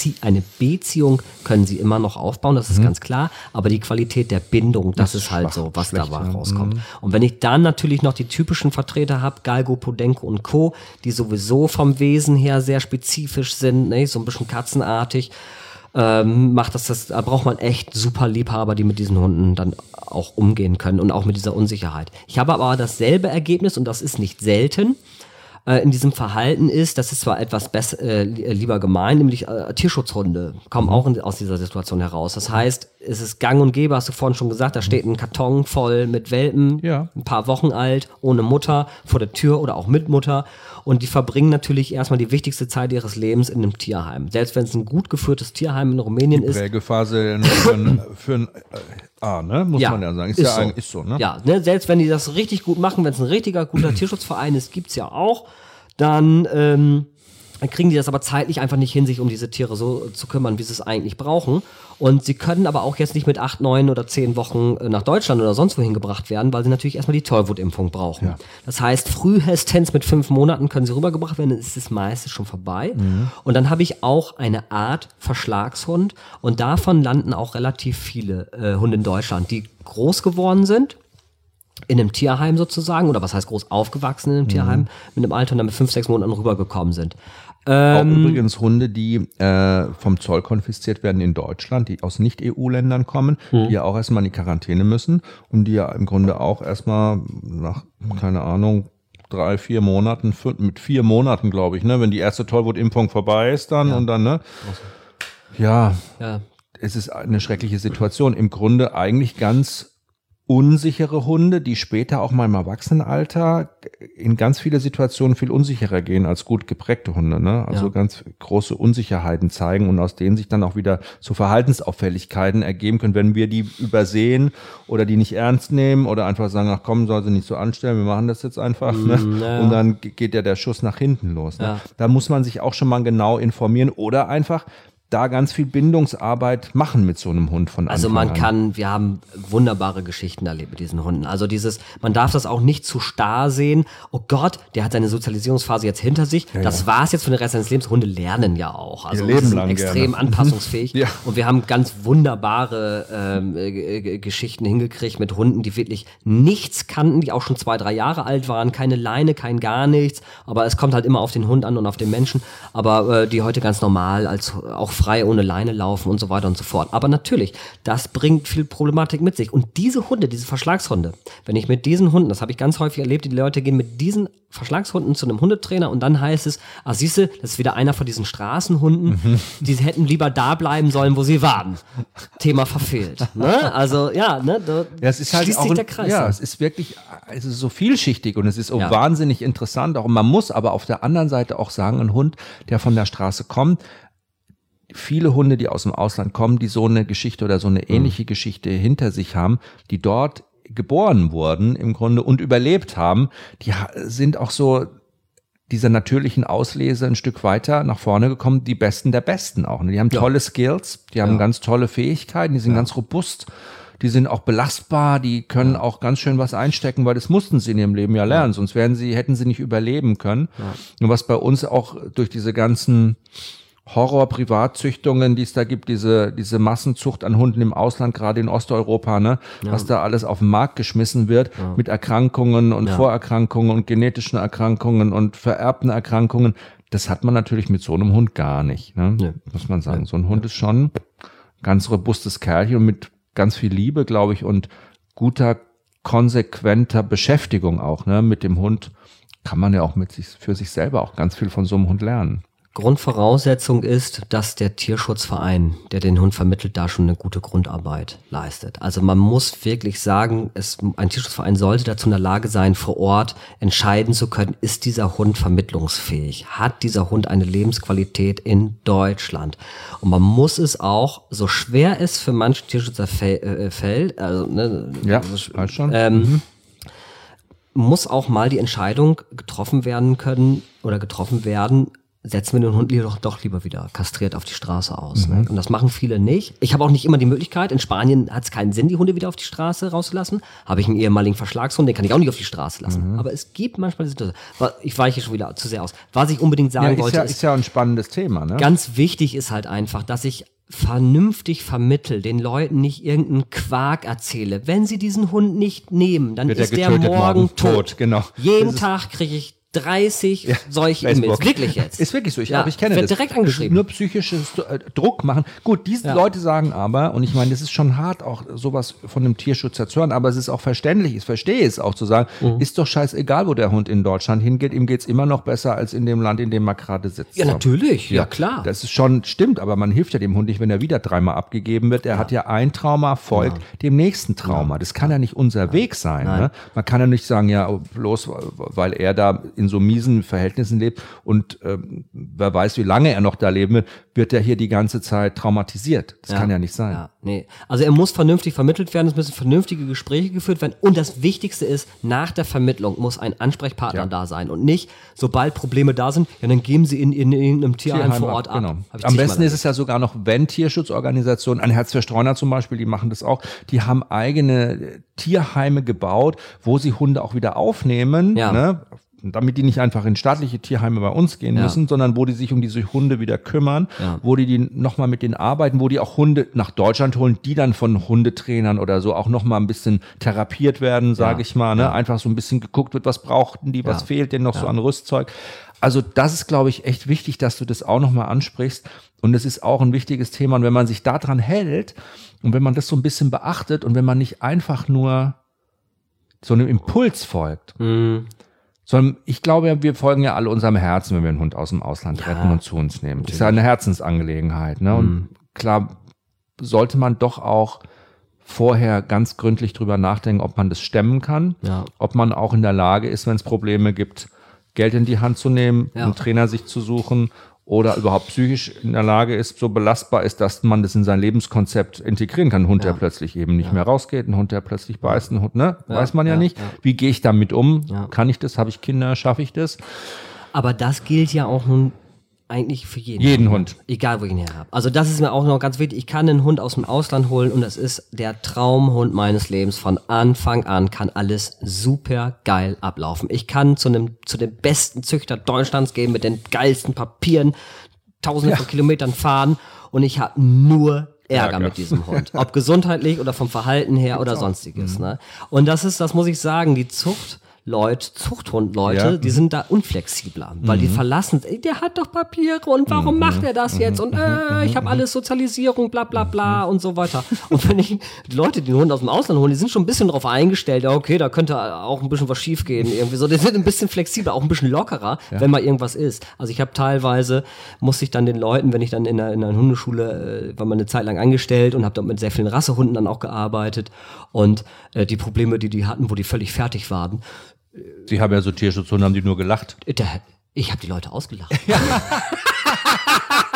können sie immer noch aufbauen, das ist ganz klar, aber die Qualität der Bindung, das ist halt so, was dabei rauskommt. Und wenn ich dann natürlich noch die typischen Vertreter habe, Galgo, Podenco und Co., die sowieso vom Wesen her sehr spezifisch sind, ne, so ein bisschen katzenartig, da braucht man echt super Liebhaber, die mit diesen Hunden dann auch umgehen können und auch mit dieser Unsicherheit. Ich habe aber dasselbe Ergebnis und das ist nicht selten in diesem Verhalten ist, das ist zwar etwas lieber gemein, nämlich Tierschutzhunde kommen auch aus dieser Situation heraus. Das heißt, es ist gang und gäbe, hast du vorhin schon gesagt, da steht ein Karton voll mit Welpen, ein paar Wochen alt, ohne Mutter, vor der Tür oder auch mit Mutter. Und die verbringen natürlich erstmal die wichtigste Zeit ihres Lebens in einem Tierheim. Selbst wenn es ein gut geführtes Tierheim in Rumänien ist. Die Prägephase für ein ne? Muss man ja sagen. Ist so, ne? Ja, ne? Selbst wenn die das richtig gut machen, wenn es ein richtiger, guter Tierschutzverein ist, gibt's ja auch, dann kriegen die das aber zeitlich einfach nicht hin, sich um diese Tiere so zu kümmern, wie sie es eigentlich brauchen. Und sie können aber auch jetzt nicht mit 8, 9 oder 10 Wochen nach Deutschland oder sonst wohin gebracht werden, weil sie natürlich erstmal die Tollwutimpfung brauchen. Ja. Das heißt, frühestens mit 5 Monaten können sie rübergebracht werden, dann ist das meiste schon vorbei. Und dann habe ich auch eine Art Verschlagshund und davon landen auch relativ viele Hunde in Deutschland, die groß geworden sind. In einem Tierheim sozusagen, oder was heißt groß aufgewachsen in einem Tierheim, mit einem Alter und dann mit 5, 6 Monaten rübergekommen sind. Auch übrigens Hunde, die vom Zoll konfisziert werden in Deutschland, die aus Nicht-EU-Ländern kommen, die ja auch erstmal in die Quarantäne müssen und die ja im Grunde auch erstmal nach, keine Ahnung, 3, 4 Monaten, mit 4 Monaten, glaube ich, ne, wenn die erste Tollwutimpfung vorbei ist dann und dann, ne? Ja, es ist eine schreckliche Situation. Im Grunde eigentlich ganz unsichere Hunde, die später auch mal im Erwachsenenalter in ganz viele Situationen viel unsicherer gehen als gut geprägte Hunde, ne? Also ganz große Unsicherheiten zeigen und aus denen sich dann auch wieder so Verhaltensauffälligkeiten ergeben können, wenn wir die übersehen oder die nicht ernst nehmen oder einfach sagen, ach komm, soll sie nicht so anstellen, wir machen das jetzt einfach, ne? Und dann geht ja der Schuss nach hinten los, ne? Da muss man sich auch schon mal genau informieren oder einfach da ganz viel Bindungsarbeit machen mit so einem Hund von Anfang an. Wir haben wunderbare Geschichten erlebt mit diesen Hunden. Also man darf das auch nicht zu starr sehen. Oh Gott, der hat seine Sozialisierungsphase jetzt hinter sich. Das war's jetzt für den Rest seines Lebens. Hunde lernen ja auch. Also die sind extrem anpassungsfähig. Und wir haben ganz wunderbare Geschichten hingekriegt mit Hunden, die wirklich nichts kannten, die auch schon 2, 3 Jahre alt waren. Keine Leine, kein gar nichts. Aber es kommt halt immer auf den Hund an und auf den Menschen. Aber die heute ganz normal als auch frei ohne Leine laufen und so weiter und so fort. Aber natürlich, das bringt viel Problematik mit sich. Und diese Hunde, diese Verschlagshunde, wenn ich mit diesen Hunden, das habe ich ganz häufig erlebt, die Leute gehen mit diesen Verschlagshunden zu einem Hundetrainer und dann heißt es, siehste, das ist wieder einer von diesen Straßenhunden, die hätten lieber da bleiben sollen, wo sie waren. Thema verfehlt. Ne? Also, es ist halt schließt sich der Kreis. Ja, es ist wirklich, es ist so vielschichtig und es ist auch wahnsinnig interessant. Auch man muss aber auf der anderen Seite auch sagen, ein Hund, der von der Straße kommt, viele Hunde, die aus dem Ausland kommen, die so eine Geschichte oder so eine ähnliche Geschichte hinter sich haben, die dort geboren wurden im Grunde und überlebt haben, die sind auch so dieser natürlichen Auslese ein Stück weiter nach vorne gekommen, die Besten der Besten auch. Die haben tolle Skills, die haben ganz tolle Fähigkeiten, die sind ganz robust, die sind auch belastbar, die können auch ganz schön was einstecken, weil das mussten sie in ihrem Leben ja lernen, sonst hätten sie nicht überleben können. Und was bei uns auch durch diese ganzen Horror-Privatzüchtungen, die es da gibt, diese Massenzucht an Hunden im Ausland, gerade in Osteuropa, ne, was da alles auf den Markt geschmissen wird, mit Erkrankungen und Vorerkrankungen und genetischen Erkrankungen und vererbten Erkrankungen, das hat man natürlich mit so einem Hund gar nicht, ne, muss man sagen. So ein Hund ist schon ein ganz robustes Kerlchen und mit ganz viel Liebe, glaube ich, und guter, konsequenter Beschäftigung auch, ne, mit dem Hund kann man ja auch für sich selber auch ganz viel von so einem Hund lernen. Grundvoraussetzung ist, dass der Tierschutzverein, der den Hund vermittelt, da schon eine gute Grundarbeit leistet. Also man muss wirklich sagen, ein Tierschutzverein sollte dazu in der Lage sein, vor Ort entscheiden zu können, ist dieser Hund vermittlungsfähig? Hat dieser Hund eine Lebensqualität in Deutschland? Und man muss es auch, so schwer es für manche Tierschützer fällt, also, ne, halt schon. Muss auch mal die Entscheidung getroffen werden, setzen wir den Hund doch lieber wieder kastriert auf die Straße aus. Ne? Und das machen viele nicht. Ich habe auch nicht immer die Möglichkeit. In Spanien hat es keinen Sinn, die Hunde wieder auf die Straße rauszulassen. Habe ich einen ehemaligen Verschlagshund, den kann ich auch nicht auf die Straße lassen. Aber es gibt manchmal die Situation. Ich weiche schon wieder zu sehr aus. Was ich unbedingt sagen wollte, ist ja ein spannendes Thema. Ne? Ganz wichtig ist halt einfach, dass ich vernünftig vermittel, den Leuten nicht irgendeinen Quark erzähle. Wenn sie diesen Hund nicht nehmen, dann ist der morgen tot. Genau. Jeden Tag kriege ich 30 solche E-Mails. Wirklich jetzt. Ist wirklich so. Ich kenne das. Wird direkt angeschrieben. Nur psychisches Druck machen. Gut, diese Leute sagen aber, und ich meine, das ist schon hart, auch sowas von einem Tierschützer zu hören, aber es ist auch verständlich, ich verstehe es auch zu sagen, ist doch scheißegal, wo der Hund in Deutschland hingeht, ihm geht's immer noch besser als in dem Land, in dem er gerade sitzt. Ja, natürlich. Ja, klar. Das ist schon, stimmt, aber man hilft ja dem Hund nicht, wenn er wieder 3-mal abgegeben wird. Er hat ja ein Trauma, folgt dem nächsten Trauma. Das kann ja nicht unser Weg sein. Ne? Man kann ja nicht sagen, ja, bloß weil er da in so miesen Verhältnissen lebt und wer weiß, wie lange er noch da leben wird er hier die ganze Zeit traumatisiert. Das kann ja nicht sein. Ja, nee. Also er muss vernünftig vermittelt werden, es müssen vernünftige Gespräche geführt werden und das Wichtigste ist, nach der Vermittlung muss ein Ansprechpartner da sein und nicht, sobald Probleme da sind, dann geben sie in irgendeinem Tierheim vor Ort ab. Genau. Am besten ist es ja sogar noch, wenn Tierschutzorganisationen, ein Herz für Streuner zum Beispiel, die machen das auch, die haben eigene Tierheime gebaut, wo sie Hunde auch wieder aufnehmen, ne? Damit die nicht einfach in staatliche Tierheime bei uns gehen müssen, sondern wo die sich um diese Hunde wieder kümmern, wo die nochmal mit denen arbeiten, wo die auch Hunde nach Deutschland holen, die dann von Hundetrainern oder so auch nochmal ein bisschen therapiert werden, sage ich mal, ne? Einfach so ein bisschen geguckt wird, was brauchten die, was fehlt denen noch so an Rüstzeug. Also das ist, glaube ich, echt wichtig, dass du das auch nochmal ansprichst und es ist auch ein wichtiges Thema und wenn man sich daran hält und wenn man das so ein bisschen beachtet und wenn man nicht einfach nur so einem Impuls folgt, sondern ich glaube, wir folgen ja alle unserem Herzen, wenn wir einen Hund aus dem Ausland retten und zu uns nehmen. Das ist ja eine Herzensangelegenheit. Ne? Und klar sollte man doch auch vorher ganz gründlich drüber nachdenken, ob man das stemmen kann, ob man auch in der Lage ist, wenn es Probleme gibt, Geld in die Hand zu nehmen, einen Trainer sich zu suchen oder überhaupt psychisch in der Lage ist, so belastbar ist, dass man das in sein Lebenskonzept integrieren kann. Ein Hund, der plötzlich eben nicht mehr rausgeht, ein Hund, der plötzlich beißt, ein Hund, ne? Weiß man ja nicht. Wie gehe ich damit um? Kann ich das? Habe ich Kinder? Schaffe ich das? Aber das gilt ja auch nun eigentlich für jeden Hund. Egal, wo ich ihn her habe. Also das ist mir auch noch ganz wichtig. Ich kann einen Hund aus dem Ausland holen und das ist der Traumhund meines Lebens. Von Anfang an kann alles super geil ablaufen. Ich kann zu dem besten Züchter Deutschlands gehen, mit den geilsten Papieren, tausende von Kilometern fahren und ich habe nur Ärger mit diesem Hund. Ob gesundheitlich oder vom Verhalten her oder sonstiges. Ne? Und das muss ich sagen, die Zuchthundleute, die sind da unflexibler, weil die verlassen, der hat doch Papiere und warum macht er das jetzt und ich habe alles Sozialisierung, bla bla bla und so weiter. Und wenn ich die Leute, die den Hund aus dem Ausland holen, die sind schon ein bisschen drauf eingestellt, ja okay, da könnte auch ein bisschen was schief gehen, irgendwie so, die sind ein bisschen flexibler, auch ein bisschen lockerer, wenn mal irgendwas ist. Also ich habe teilweise, muss ich dann den Leuten, wenn ich dann in einer Hundeschule, war mal eine Zeit lang angestellt und habe dort mit sehr vielen Rassehunden dann auch gearbeitet und die Probleme, die hatten, wo die völlig fertig waren, Sie haben ja so Tierschutzhunde, haben die nur gelacht. Ich habe die Leute ausgelacht.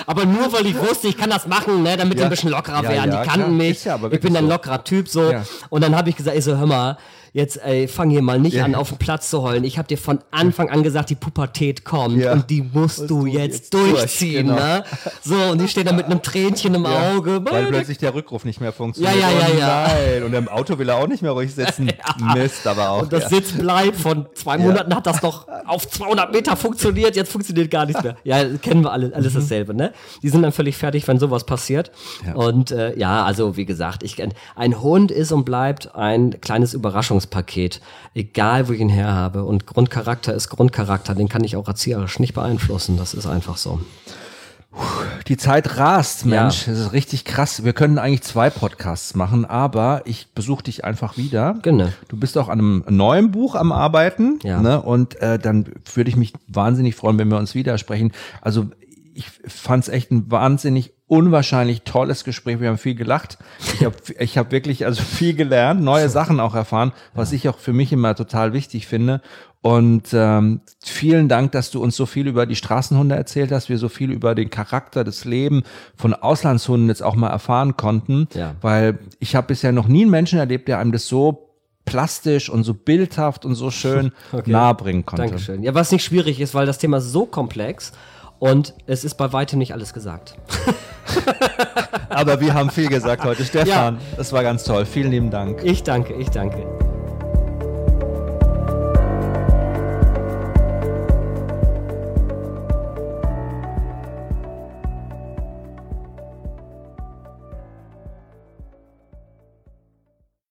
Aber nur, weil ich wusste, ich kann das machen, ne, damit die ein bisschen lockerer werden. Die kannten mich. Ich bin ein lockerer Typ so. Ja. Und dann habe ich gesagt, hör mal, jetzt fang hier mal nicht an, auf den Platz zu heulen. Ich habe dir von Anfang an gesagt, die Pubertät kommt und die musst du jetzt durchziehen. Genau. Ne? So, und ich stehe da mit einem Tränchen im Auge. Weil plötzlich der Rückruf nicht mehr funktioniert. Ja. Nein. Und im Auto will er auch nicht mehr ruhig sitzen. Mist, aber auch. Und das Sitzbleib von 2 Monaten hat das doch auf 200 Meter funktioniert. Jetzt funktioniert gar nichts mehr. Ja, kennen wir alle, alles dasselbe. Ne? Die sind dann völlig fertig, wenn sowas passiert. Ja. Und also wie gesagt, ein Hund ist und bleibt ein kleines Überraschungspaket. Egal, wo ich ihn her habe. Und Grundcharakter ist Grundcharakter. Den kann ich auch erzieherisch nicht beeinflussen. Das ist einfach so. Die Zeit rast, Mensch. Das ist richtig krass. Wir können eigentlich 2 Podcasts machen, aber ich besuche dich einfach wieder. Genau. Du bist auch an einem neuen Buch am Arbeiten. Ja. Ne? Und dann würde ich mich wahnsinnig freuen, wenn wir uns widersprechen. Also ich fand es echt ein wahnsinnig unwahrscheinlich tolles Gespräch. Wir haben viel gelacht. Ich hab wirklich viel gelernt, neue Sachen auch erfahren, was ich auch für mich immer total wichtig finde. Und vielen Dank, dass du uns so viel über die Straßenhunde erzählt hast, wir so viel über den Charakter, das Leben von Auslandshunden jetzt auch mal erfahren konnten. Ja. Weil ich habe bisher noch nie einen Menschen erlebt, der einem das so plastisch und so bildhaft und so schön nahebringen konnte. Dankeschön. Ja, was nicht schwierig ist, weil das Thema ist so komplex. Und es ist bei weitem nicht alles gesagt. Aber wir haben viel gesagt heute. Stefan, das war ganz toll. Vielen lieben Dank. Ich danke.